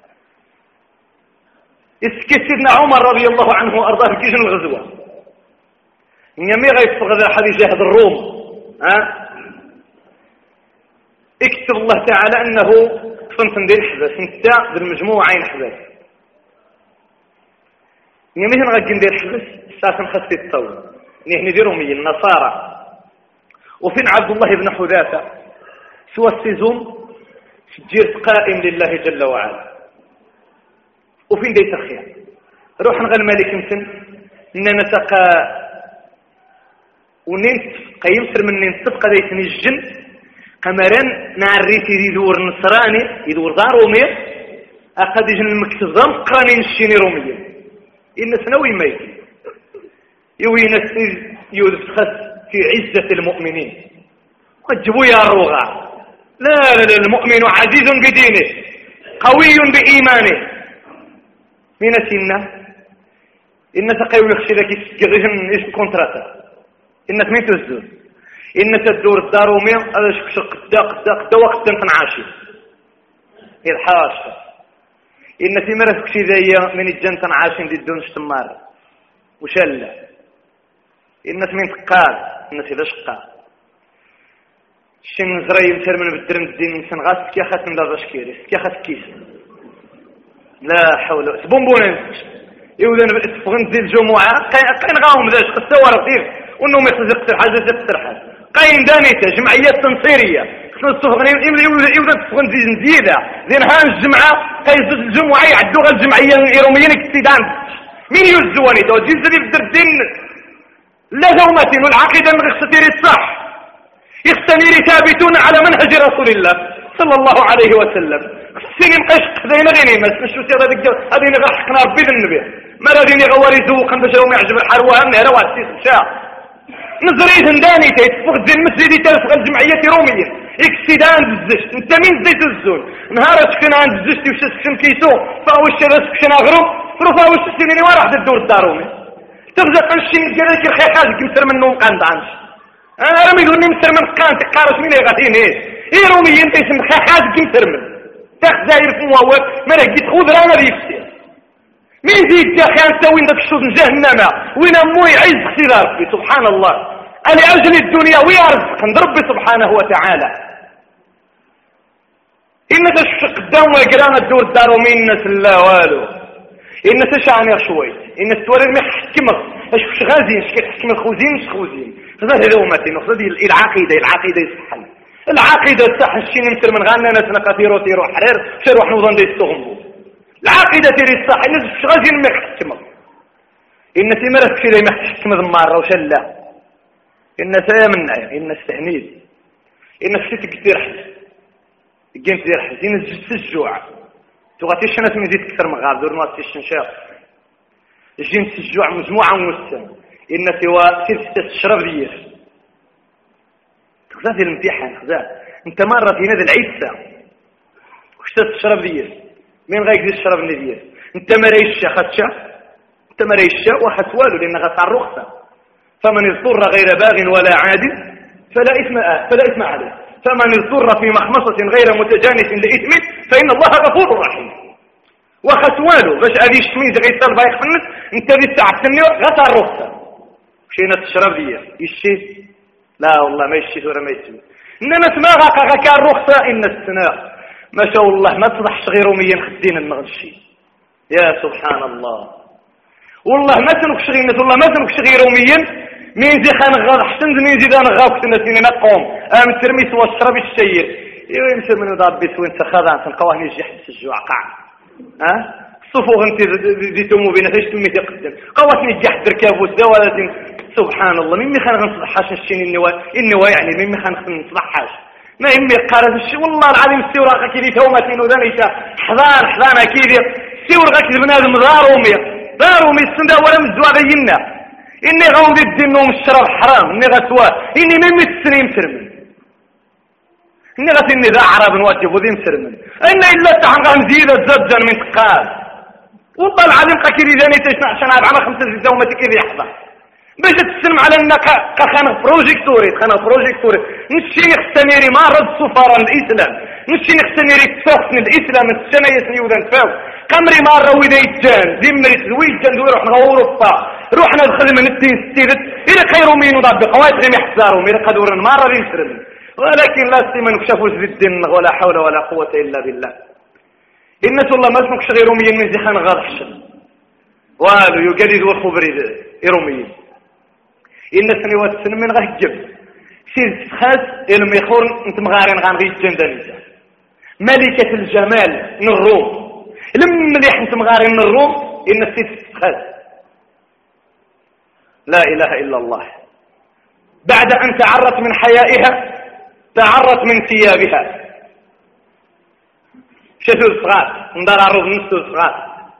يسكت سيدنا عمر رضي الله عنه وارضاه في جيش الغزوة يمي غيتفغذ احد يجاهد الروم. اكتب الله تعالى انه فنتن ديال الحباس نتا بالمجموعة ينحباس يمي غادي ندير الحباس ساعة خاص يتطور نحن نديرهم هي النصارى. وفين عبد الله بن حذافة سوى السيزون سجير قائم لله جل وعلا. وفين ديت الخير روح نغى الملك مسن اننا تقى ونين قيمسر من نين تبقى ديتني الجن قمران نعريتي يدور نصراني يدور دار رومي اقد يجن المكتب قراني نشيني رومي ان سنوي ميت يوي نسي يدفخس في عزة المؤمنين وجبوا يا روغا. لا لا لا المؤمن عزيز بدينه قوي بإيمانه من سنة إن تقوي يخشي لك يسجرجن إيش كونتراتا إن تمين تزدور إن تدور الدار ومين هذا شق قدا وقت تنعاشي الحاش إن في مرة كشي ذي من الجنة تنعاشي دي الدون شتمار وشلة إن تمين تقال إن في ذا شقال شن زري مثل من بالدرم الدين إنسان غاس كي أخذ من لا شكيري كي أخذ كيس لا حول بونبونين يودن تفغن ديال الجمعة قاين غاهم ذاك الصور كثير وانهم يخزق حاجه تترحل قاين دانيته جمعيات تنصيريه خصنا الصفغنين يودن تفغن زياده زين ها الجمعه قاين الجمعه يعدوا غير الجمعيه الايروميين اكتدان مين يوزواني تو جيز اللي بدر الدين لا زومتين والعقيده من غير الصح يختنيري ثابتون على منهج رسول الله صلى الله عليه وسلم. سيني مقشق ذينا غيني ما سمشو سير هذين غير حقنا ربي النبي ما هذين غواري زوق باش هم يعجب الحروه امنا راه واحد الشاع نزريت نداني تيتفق دي المسجد تلفق الجمعيه روميه اكسيدان الزشت انت مين زيت الزول نهار سكن عند الزشت وش سكن كيسو فاوش سكن اغرب فاوش سكن واحد الدور الدارومي تبدا قنشي قال لك الخيخات كمثر منهم قاند عنش راه يقول لي مثر من قاند قارش مين غاديين ايه روميين تيسم خيخات كمثر من تاخذ زاير فموا ما راه جيت خذ راه غادي يفتي مين زيد يا اخي انت وين داك الشوط جهنم وين مو يعز خسير ربي سبحان الله لاجل الدنيا ويرزق عند ربي سبحانه وتعالى. ان تشق قدام ويقرانا الدور الدار ومين الناس لا والو ان تشعني شوي ان التوالي ما يحكمك اش غازين اش كيحكم الخوزين اش خوزين هذا هذومتين وخذ العقيده يصحن العقيده صح الشيء مثل من غانا ناس نقاتيرو تيرو حرير شروح نوضن دي التغمبو العقيده تيري الصح الناس اش غازين ما يحكمك ان تمرت كي ما يحكم ذماره وشلا ان سيمنع ان التهنيد ان فتك كثير حس جيم دير حزين الجوع تغطيش ناس من زيد كثر من غاب دور ما تشنشاق جنس الجوع مجموعه موسم ان سوى سلسله الشرب ديال تخذ الامتحان خذا انت مره في نادي العيسى واش تشرب ديال مين غايك الشرب ديال انت ما رايش خدشه انت ما رايش واخذ والو لان غتاع الرخصه فمن اضطر غير باغ ولا عاد فلا اثم عليه فمن اضطر في مخمصة غير متجانس لإثم فإن الله غفور رحيم وخسوالو باش هذه الشميز غير بايخ فنت انت دي الساعة الثانية غطى الرخصة مشينا تشرب ديال يشيت لا والله ما يشيت ولا ما يشيت انما تما غاكا الرخصة ان السنة ما شاء الله ما تصبحش غير روميا خدين المغشي يا سبحان الله والله ما تنكش غير والله ما تنكش غير روميا مين زي خان غاض حسن مين زي دان غاو كنا سنين نقوم ترمي سوا الشرب الشير ايوا يمشي من ضاب بيت وين تخاضع تلقاوه يجي حس الجوع قاع صفوغ انت زيتو بين فاش تمي تقدم قواتني جحد ركاب والدوالات سبحان الله مين خان نصبحاش الشين النوا يعني مين خان نصبحاش ما يمي قارز الشي والله العظيم السوراقه كي تومتين ودانيتا حضان كي سيور غاك بنادم دارومي السنده ولا مزوا غينا اني غاودي الدين الشراب حرام اني غسواه اني ميمي السنين مسرمن اني غسني ذا عرب نواجب وذي مسرمن ان الا تحن غنزيد الزبجا من تقال وطلع علم قكيري ذاني تشنع عشان عام 5 زيزة وما تكيري يحضر باش تسلم على انك خانق بروجيكتوري نشي نختميري ما رد سفارة الاسلام نشي نختميري تفوخن الاسلام السنة يسني وذا نفاو قمري مرة وإذا يتجان زمري تزويجان دوي روحنا أوروبا روحنا دخل من الدين ستيدت إلى خير مين وضع بقوات غير يحزارهم إلى قدور مرة يسرم ولكن لا سيما نكشفوا زي الدين ولا حول ولا قوة إلا بالله إنة الله ما اسمك غير روميين من زخان غاض حشم والو يقلد والخبري إروميين إن سنوات السن من غهجب سير تخاز إلى ميخور انت مغارين غان غير جندانيزا ملكة الجمال من الروم لما اللي حنت مغارين من الروم إن السيد تتخذ لا إله إلا الله بعد أن تعرت من حيائها تعرت من ثيابها شتو الصغار ندار عرض نصو الصغار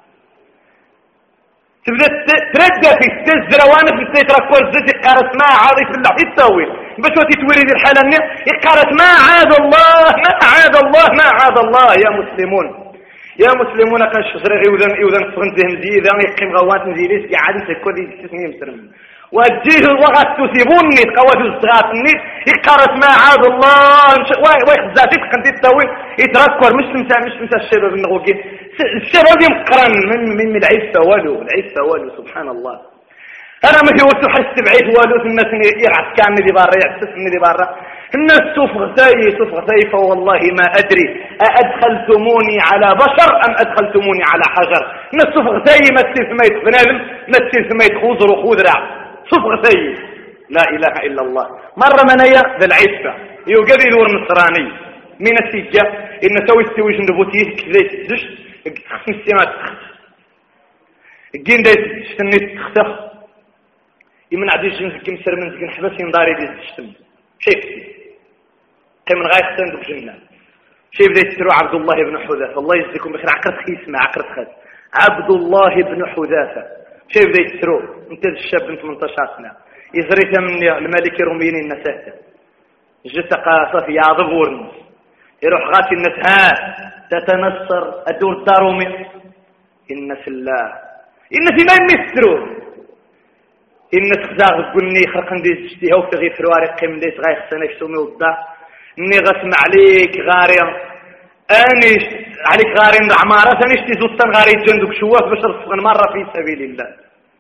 تبدأ تردى في السجرة وانا في السجرة كل زيت قارت ما عارف الله يتسوي بس وتتوري ذي الحالة قارت ما عاد الله يا مسلمون يا مسلمون كان شجر يوذن فرنتهم زيدا يقيم غوات نزيليس قاعد يسكر لي تسنيم سرم وجيه الوقت تسيبوني تقوات الصغاتني يقارت ما عاد الله ويخزاتك كنت تسوي يتركر مش مسا الشباب النغوكي الشباب يمقرن من العفة والو سبحان الله انا ما في وقت حس بعيد والو الناس يرعس كان اللي برا يعكس اللي برا الناس سفغ زي فوالله ما أدري أأدخلتموني على بشر أم أدخلتموني على حجر الناس سفغ زي ما تسير ما يتبنادم ما تسير ما يتخوزر وخوذرع سفغ زي لا إله إلا الله مرة منايا ذا العفة يوجد ور نصراني من السجة إن سوي استويش نبوتيه كذا تدش خمس سنوات الجين ده تشتني تختخ يمنع ديش جنسك مسر من زكين حبس ينضاري دي تشتم شايف من غاية ستندق جنة شايف ذي يستروا عبد الله بن حذافة الله يجزيكم بخير عقرت خيسمة عقرت خد عبد الله بن حذافة شايف ذي يستروا انت الشاب من 18 سنة يزريت من الملك الروميين النساته جت قاصة في يعضب ورنس يروح غاتي الناس تتنصر الدور الدارومي إن في الله إن في ما يمستروا إن تخزاغ تقولني خرقن دي جديها وتغي في الوارق قيم ديس غاي خسانا يشتومي وضع إني غسم عليك غاريا أنيش عليك غارين العمارة أنيش تزوطن غاري جندك شواف باش رفقن مرة في سبيل الله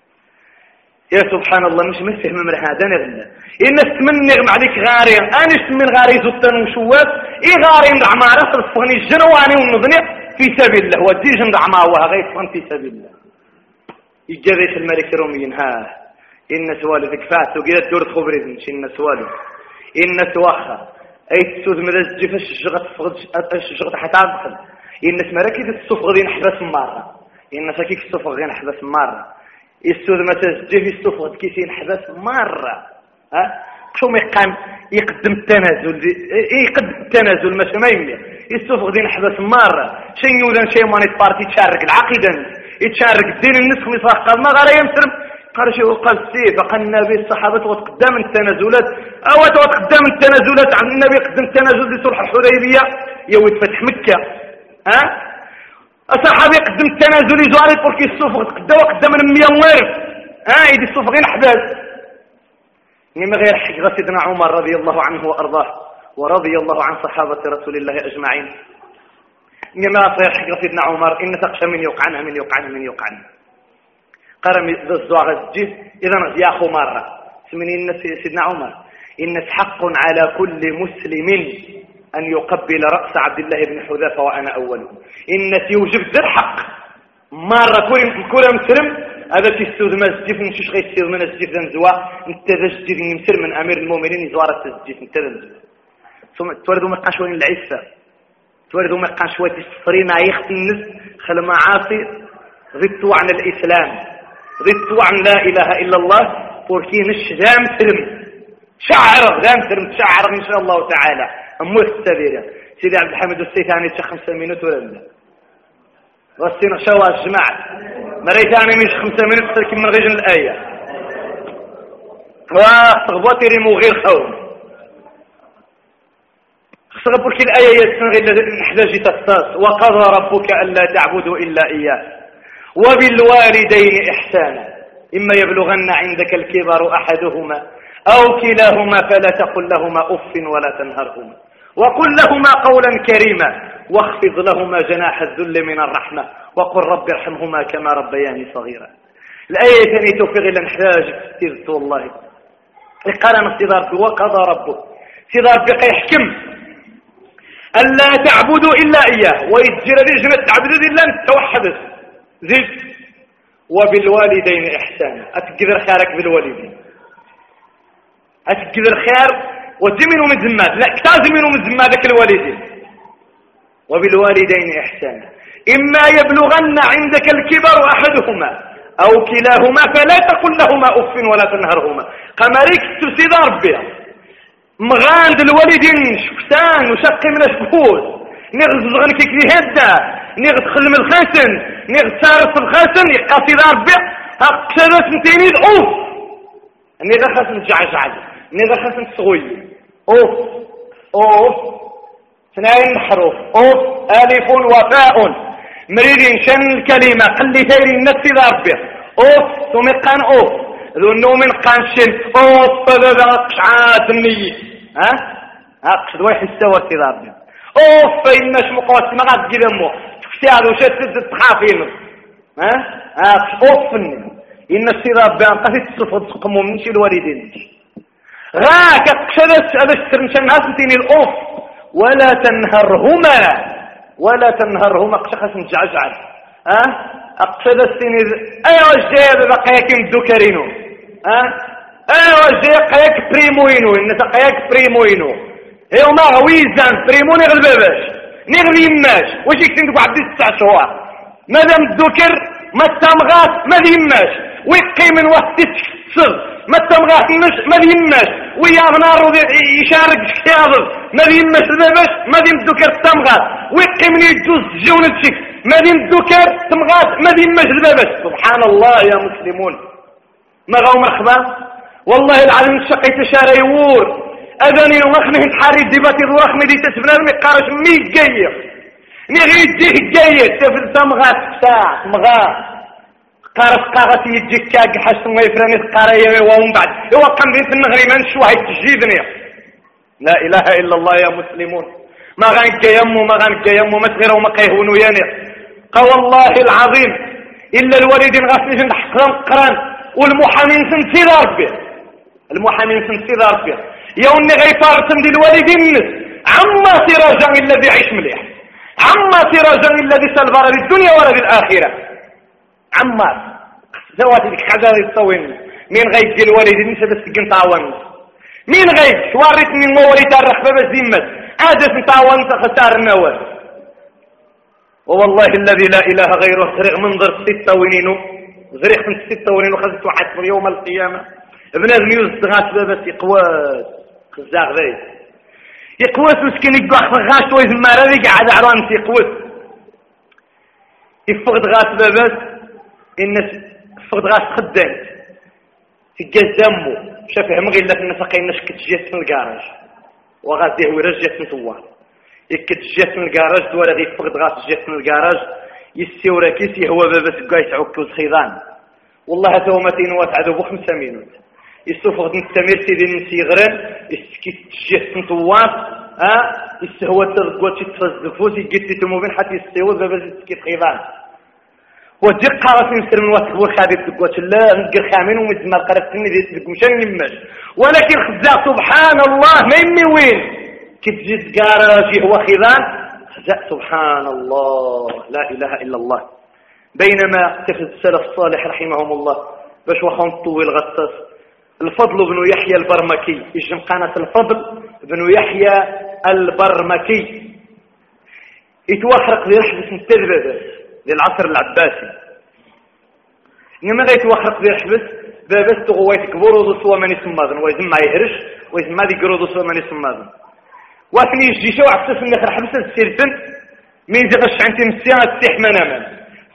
يا سبحان الله مش مسه من هذا نغنى إن استمني عليك غاريا أنيش من غاري زوطن وشواف إيه غارين العمارة رفقني الجنواني والنظني في سبيل الله ودي جند عماوها غير في سبيل الله يجريش الملك الروميين إن سوالو ذيك فاتو قيلت دور تخبري ذنش إن سوالو إن سواخا أي تسود مدى الجفة الشجغة حتى أدخل إن اسمركي السفغ ذي نحبس مرة إن ساكيك السفغ ذي نحبس مرة السود متى الجفة السفغ كيسي نحبس مرة شو ما يقدم التنازل يقدم التنازل مش ما يملي السفغ ذي نحبس مرة شيء يوذن شيء ما نتبارتي تشارك العقيدة يتشارك الدين النسخ مصاح قال ما غير يمسرم قال شيء وقال سيف قال النبي الصحابة وتقدم التنازلات أو تقدم التنازلات عن النبي قدم التنازل لصلح الحديبية يوم فتح مكة الصحابة قدم التنازل يزوالي تركي الصفغ قدم من 100 وارف يدي الصفغين أحباب إنما غير حق سيدنا عمر رضي الله عنه وأرضاه ورضي الله عن صحابة رسول الله أجمعين إنما غير حق سيدنا عمر إن تقشى من يقعن قرم الزواغ الجيد إذا يا أخو مرة سمني سيدنا عمر إن حق على كل مسلم أن يقبل رأس عبد الله بن حذافة وأنا أوله إن يوجب ذا الحق مرة كل مسلم هذا تستوذ ما الزجيف نشيش غير تستوذ من الزجيف ذا نزوا انت ذا الجديد يمسر من أمير المؤمنين يزوارة الزجيف انت ذا نزوا ثم توردوا مقان شوين العيسى توردوا مقان شوين الصرين عيخت النس خل معاصي ضدوا عن الإسلام ضدوا عن لا إله إلا الله بوركين الشجام سلم شعر إن شاء الله تعالى أموه السبيرة سيدي عبد الحميد السيثاني 5 مينوت ولا لا والسين شواء الجماعة مريتاني مش 5 منوت تركي من غير الآية وصغبوتي ريمو غير خوم صغبوا كل الآية غير نحتاج تختص وقضى ربك ألا تعبدوا إلا إياه وبالوالدين إحسانا إما يبلغن عندك الكبر أحدهما أو كلاهما فلا تقل لهما أف ولا تنهرهما وقل لهما قولا كريما واخفض لهما جناح الذل من الرحمة وقل رب ارحمهما كما ربياني صغيرا. الآية ثانية توفيق إلا نحتاج تستيرت والله قال استدار وقضى ربك استدار بقى يحكم ألا تعبدوا إلا إياه ويتجرى لجنة تعبدوا إلا أنت توحدت زيد وبالوالدين إحسانا أتقدر خيرك بالوالدين أتقدر خير وزمنوا من زماد لا كتازمنوا من زمادك الوالدين وبالوالدين إحسانا إما يبلغن عندك الكبر أحدهما أو كلاهما فلا تقل لهما أف ولا تنهرهما قمريك تسيد ربي مغاند الوالدين شفتان وشقي من الشبوز نغز زغنك في هدا نغز خلم الخاسن نغز سارس الخاسن يقاسد ربي هكذا سنتيني الأوف نغز خاسن جعجعج نغز خاسن صغير أوف أوف 2 حروف أوف ألف وفاء مريدين شن الكلمة قلي تيري النفس ربي أوف ثم قان أوف ذو النوم قان شن أوف فذا قشعات النية قشد واحد السوى ربي أوف فإنش مقوات ما غاد جدمو تكسياد وشتت تخافين أوف إن السيد ربي أنقذت الصفة تقمو منشي الوالدين غاك قشدت هذا السرنشان هاسنتين الأوف ولا تنهرهما قشخص مجعجعل اقصد السنين ايوا الجايب بقياك مدوكرينو ايوا الجايب قياك بريموينو الناس قياك بريموينو هيو ما غويزان بريمو نغل باباش نغل يماش واش يكتنك بعد 9 شهور مادام الدوكر ما تمغات ما يماش ويقي من وقت تكسر ما تمغات ما يماش ويا نار يشارك شياض ما يماش باباش ما الدوكر تمغات ويقي من يجوز جونتك ما الدوكر تمغات ما يماش باباش سبحان الله يا مسلمون ما غاو مرحبا والله العظيم شقيت شارع يور اذاني ورخني نحاري ديباتي ورخني دي تسبنا المقارش مي جايه نغي يجيك جايه تفل تمغات ساعه تمغات قارس قاغت يجيك كاك حسن ويفراني القرايه ومن بعد هو قام في النغري ما نشوى تجيدني لا اله الا الله يا مسلمون ما غنجا يمو ما صغير وما قيهونو ياني قال والله العظيم الا الوالدين غاسني نحقران قران والمحامين سنتي ربي المحامين سنتي ربي يوني غيفارسن دي الوالدين عما سراجا الذي عيش مليح عما سراجا الذي سلفر للدنيا ولا للآخرة عما زواتي لك حاجة يتصوين مين غيجي الوالدين سبس قنطاوان مين غيج شواريت من مولي تارخ بابا زيمت عادة نطاوان تختار النوال والله الذي لا إله غيره زريق منظر 6 ونينو زريق 6 ونينو خذت وحسب يوم القيامة ابن ادم يوزغات بابا يقواس خزاغ ذي يقواس مسكين يقواخ غاش ويز المارا قاعد عران يقواس يفقد غاس بابا الناس فقد غاس خدام تجزمو شافه مغي لك الناس قايناش كتجيت من الكراج وغادي هو رجعت من طوال يكتجيت من الكراج دولا غير فقد غاس جيت من الكراج يسيورا كيسي هو بابا تقايس عكوز خيضان والله تومتين واتعدو ب 5 مينوت يستفقد نستمر سيدي نسيغران يسكي تجيه نطوات يستهوى ترقوات تفزفوس يقيت تموبين حتى يستيوى بابا يسكي خيضان ودي قارس نسر من وقت هو خابر تقوات لا نقر خامين ومزمار قرأت تني دي تقوشان يماش ولكن خزاع سبحان الله ما يمي وين كتجيت قارجي هو خيضان خزاع سبحان الله لا إله إلا الله بينما اتخذ السلف الصالح رحمهم الله باش وخون طويل غطاس الفضل بن يحيى البرمكي يجم قناة الفضل بن يحيى البرمكي يتوخرق ذي رحبس متذبذ للعصر العباسي إنما غا يتوخرق ذي رحبس بابس تغويت كبورو سوى من يسمى ذن ويزم ما يهرش ويزم ما ذي قرودو سوى من يسمى ذن واسني يجي شو عبسس انك رحبس السيرتن مين زغش عنتي مسيان السيح منامان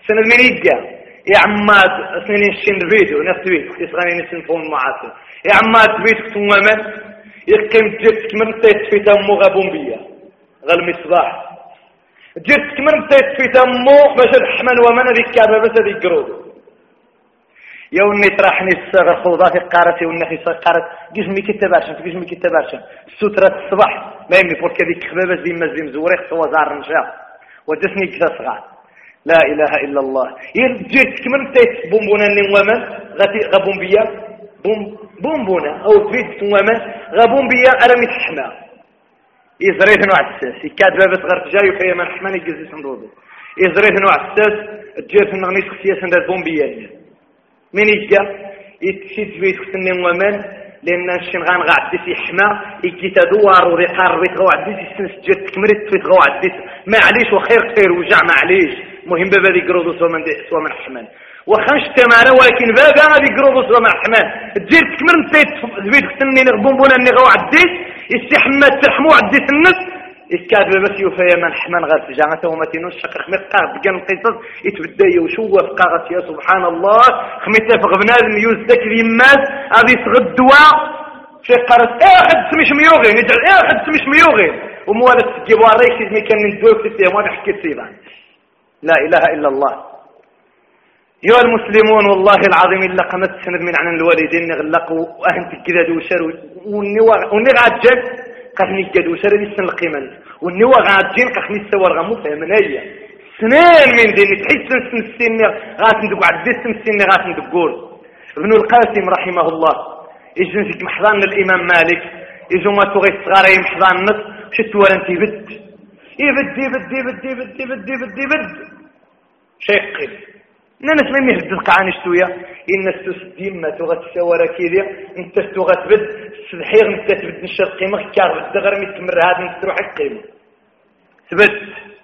سند من يجا يا عماد سنين الشين الفيديو نفس بيت يسغاني نسنفون معاصر يا عماد بيتك تماما يقيم جيتك من تيت في تمو غابون بيا غل مصباح جيتك من تيت في تمو باش الحمن ومن هذيك كعبه بس هذيك قرود يا وني طرحني الصغر خوضاتي قارتي والنخي قارت جسمي كتباشن جسمي كتباشن سترة الصباح ما يمني فورك هذيك خبابه زي مزيم زوريخ سوا زار نشاء وجسمي كذا صغار لا اله الا الله جيتك من تيت بومبونا ومن غابون بيا بومبونا او تريد ومن غابون بيا ارمي الحمى يزريت نوع الساس يكاد بابا صغر جاي وفيا من حماني يجزي صندوقه يزريت نوع الساس تجير في النغنيس خسياسا دا بومبيا من يجا يتشيد بيت كتني ومن لان الشنغان غادي في حما يجي تدوار وريقار بيت غو عديس السنس جات تكمرت بيت غو عديس معليش وخير خير وجع معليش مهم بابا دي قروض سوا من حمان وخنش تمارا ولكن بابا دي قروض سوا من حمان تجير تكمر نتيت بيت كتني نغبون بولا اني غو عديس يستحمى ترحمو عديس النس يسكاد بس يوفيا من حمان غير سجانته وما تينوش شق خميقاه بقى القصص يتبدا يوشو فقاغت يا سبحان الله خميته في بنادم يوزدك اليماس غادي يتغدوا في قرص احد سميش ميوغي نجعل احد سميش ميوغي وموالد تجيبوا الريش مي كان ندوك في ما نحكي سيبان لا اله الا الله يا المسلمون والله العظيم الا قمت سند من عن الوالدين غلقوا واهن تكذا وشروا وني غاجن قفني جدو سر دي سن القيمه والنوا غاجين قفني السوار غمو فهمنايا سنين من دين تحس سن السن غات ندق عد سن السن غات ندقول ابن القاسم رحمه الله يجن في محضان الامام مالك يجو ما توغي الصغار محضان نص شت ولا انت بد يبد شيق ناس ما يهدد قعان شويه ان السديم ما تغت سوارا كيديا انت تغت بد الصبحير انت تبد نشر قيمه كار الدغر متمر هذا تروح القيمه ثبت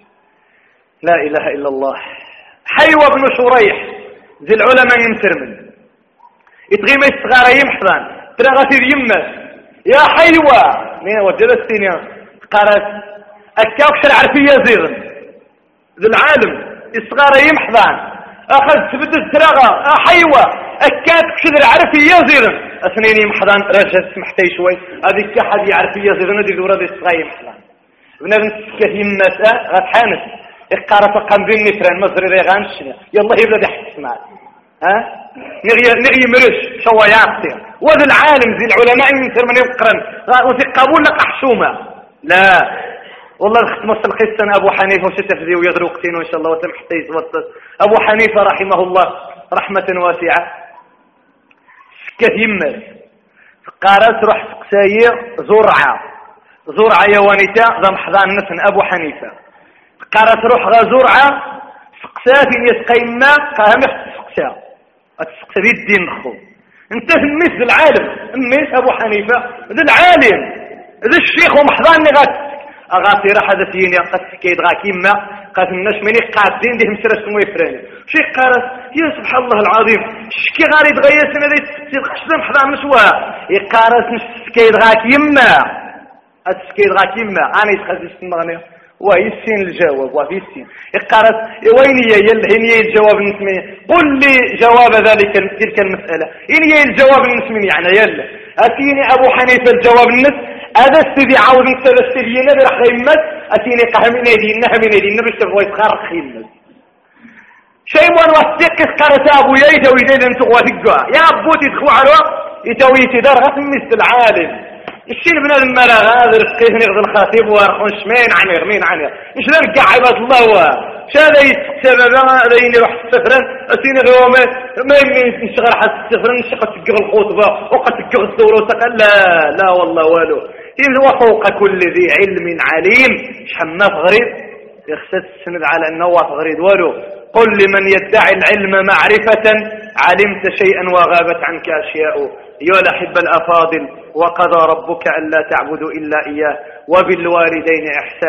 لا اله الا الله حيوى بن شريح ذي العلماء يمترمن يتغيم الصغار يمحضان ترى غاتي يمس يا حيوى مين وجد السنين قالت الكاوكش العرفيه زير ذي العالم الصغار يمحضان اخذ تبد الزراغه حيوه اكاد كشد العرفي يزير اثنين محضان رجل سمحتي شوي هذيك احد يعرف يزير ندي وراد الصغير محضان بنادم كثير مساء غتحانس اقاره قام بين نتران مزري غانش يلا يبدا يحتسمع ها نغي مرش شو يعطي وذا العالم زي العلماء ينتر من يقرن وفي قبول لك حشومه لا والله ختم القصة أبو حنيفة وستفذي ويغري وقتين إن شاء الله وتم حتى يتوسط أبو حنيفة رحمه الله رحمة واسعة سكت يمس قارت روح سقساير زرعة يا ونيتا ذا محضان نسن أبو حنيفة قارت روح زرعة سقسا في يسقي ما قامت سقسا السقسا دي الدين نخو انت مس العالم مس أبو حنيفة ذا العالم ذا الشيخ ومحضان نغات أغاطي راح هذا فيني قد سكيد غاكيما قد الناس مني قاعدين ديهم سرس ويفراني شي قالت يا سبحان الله العظيم شكي غاري تغير سنة دي تسير خشدم حضان نسوا يقارس سكيد غاكيما السكيد غاكيما أنا يتخذ السمغني ويسين الجواب وفي السين يقارس وين يلهني الجواب نسمي قل لي جواب تلك المسألة إن الجواب نسمي يعني يلا أتيني أبو حنيفة الجواب النس هذا السيدي عاود نكتب السيديين راح يمت أتيني قهمين يدين باش تبغى يتخرق خيمت شيء وان وثق قرت أبويا يتوي ذي انتو وثقها يا أبوتي تخوى على يتوي تدار غسم مثل العالم الشيء من المرأة هذا رفقيه نغض الخطيب ورخون مين عنير إيش نرجع عباد الله شهذا يتسبب لين يروح السفران أتيني غيوما ما نشغل حد السفران نشغل تقغ الخطبة وقد تقغ الدورة وتقال لا والله والو هو فوق كل ذي علم عليم شحما فغريب يخسد السند على أنه فغريب والو قل لمن يدعي العلم معرفة علمت شيئا وغابت عنك أشياء يا الأحب الأفاضل وقضى ربك ألا تعبدوا إلا إياه وبالوالدين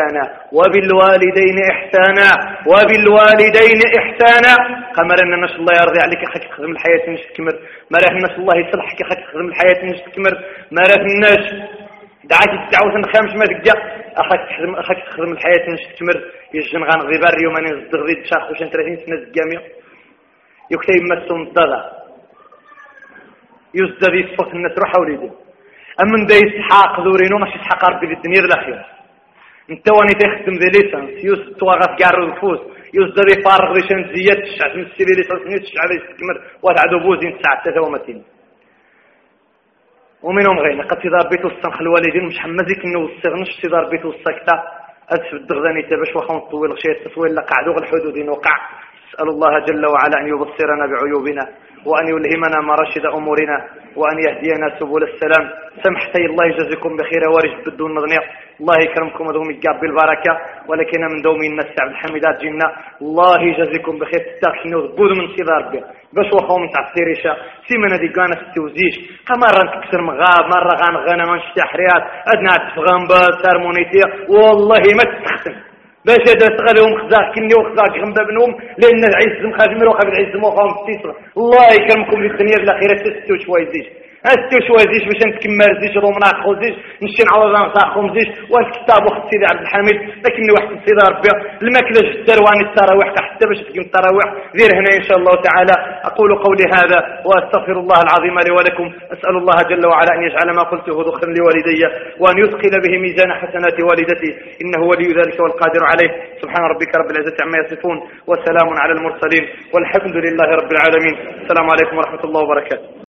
إحسانا قمر أن نسأل الله يرضي عليك خاك تخدم الحياة نش تكمر ما راه الناس الله يصلحك خاك تخدم الحياة نش تكمر ما راه الناس تعاكي تعاوز نخامش ما تلقى اخاك تخدم الحياه نستمر يجن غنغي باري وما نزدغ ذي تشاخ وش 30 سنه الجامعه يكتي يمسهم الضغا يزداد يصفط الناس روح وليدي اما دا يسحاق ذورينو ماشي يسحاق ربي للدنيا الاخير انت واني تخدم ذي ليسانس يستوى غتقار الفوز يزداد يفارغ ذي شنزيات تشعب من السيري ليسانس تشعب يستكمر وتعدو بوزين تسعة 33 ومنهم غير قد تدار بيت الصنخ الوالدين مش حمزيك انه الصغنش تدار بيت السكتة أسف الدغداني تبش وخون طويل غشية تطويل لقعدوغ الحدود وقع أسأل الله جل وعلا أن يبصرنا بعيوبنا وأن يلهمنا مراشد أمورنا وأن يهدينا سبل السلام سمحتي الله يجزيكم بخير وارج بدون نظنية الله يكرمكم ودوم يقاب بالبركة ولكن من دومي الناس عبد الحميدات جينا الله يجزيكم بخير تستاكشنوا ذبود من صدار بي باش وخو من تعصيريشا سيمنا دي قانا في التوزيش مرة تكسر مغاب مرة غانا منش تحريات أدنى تفغان باس هارمونيتية والله ما تستخدم باش هذا تغليهم خزاق كني وخزاق غمدا بنهم لان العز مخاجمر وقف العز موقعهم التيسر الله يكرمكم للدنيا بالاخره تستو شويه زيش استو شويه زيش باش نتكمل زيش رومنا خوزيش نشي نعوض نصاخهم زيش والكتاب وقت سيدي عبد الحميد لكن واحد سيدي ربي الماكله الدروان التراويح حتى باش تقيم التراويح دير هنا ان شاء الله تعالى اقول قولي هذا واستغفر الله العظيم لي ولكم اسال الله جل وعلا ان يجعل ما قلته ذخرا لوالدي وان يثقل به ميزان حسنات والدتي انه ولي ذلك والقادر عليه سبحان ربك رب العزه عما يصفون وسلام على المرسلين والحمد لله رب العالمين السلام عليكم ورحمه الله وبركاته.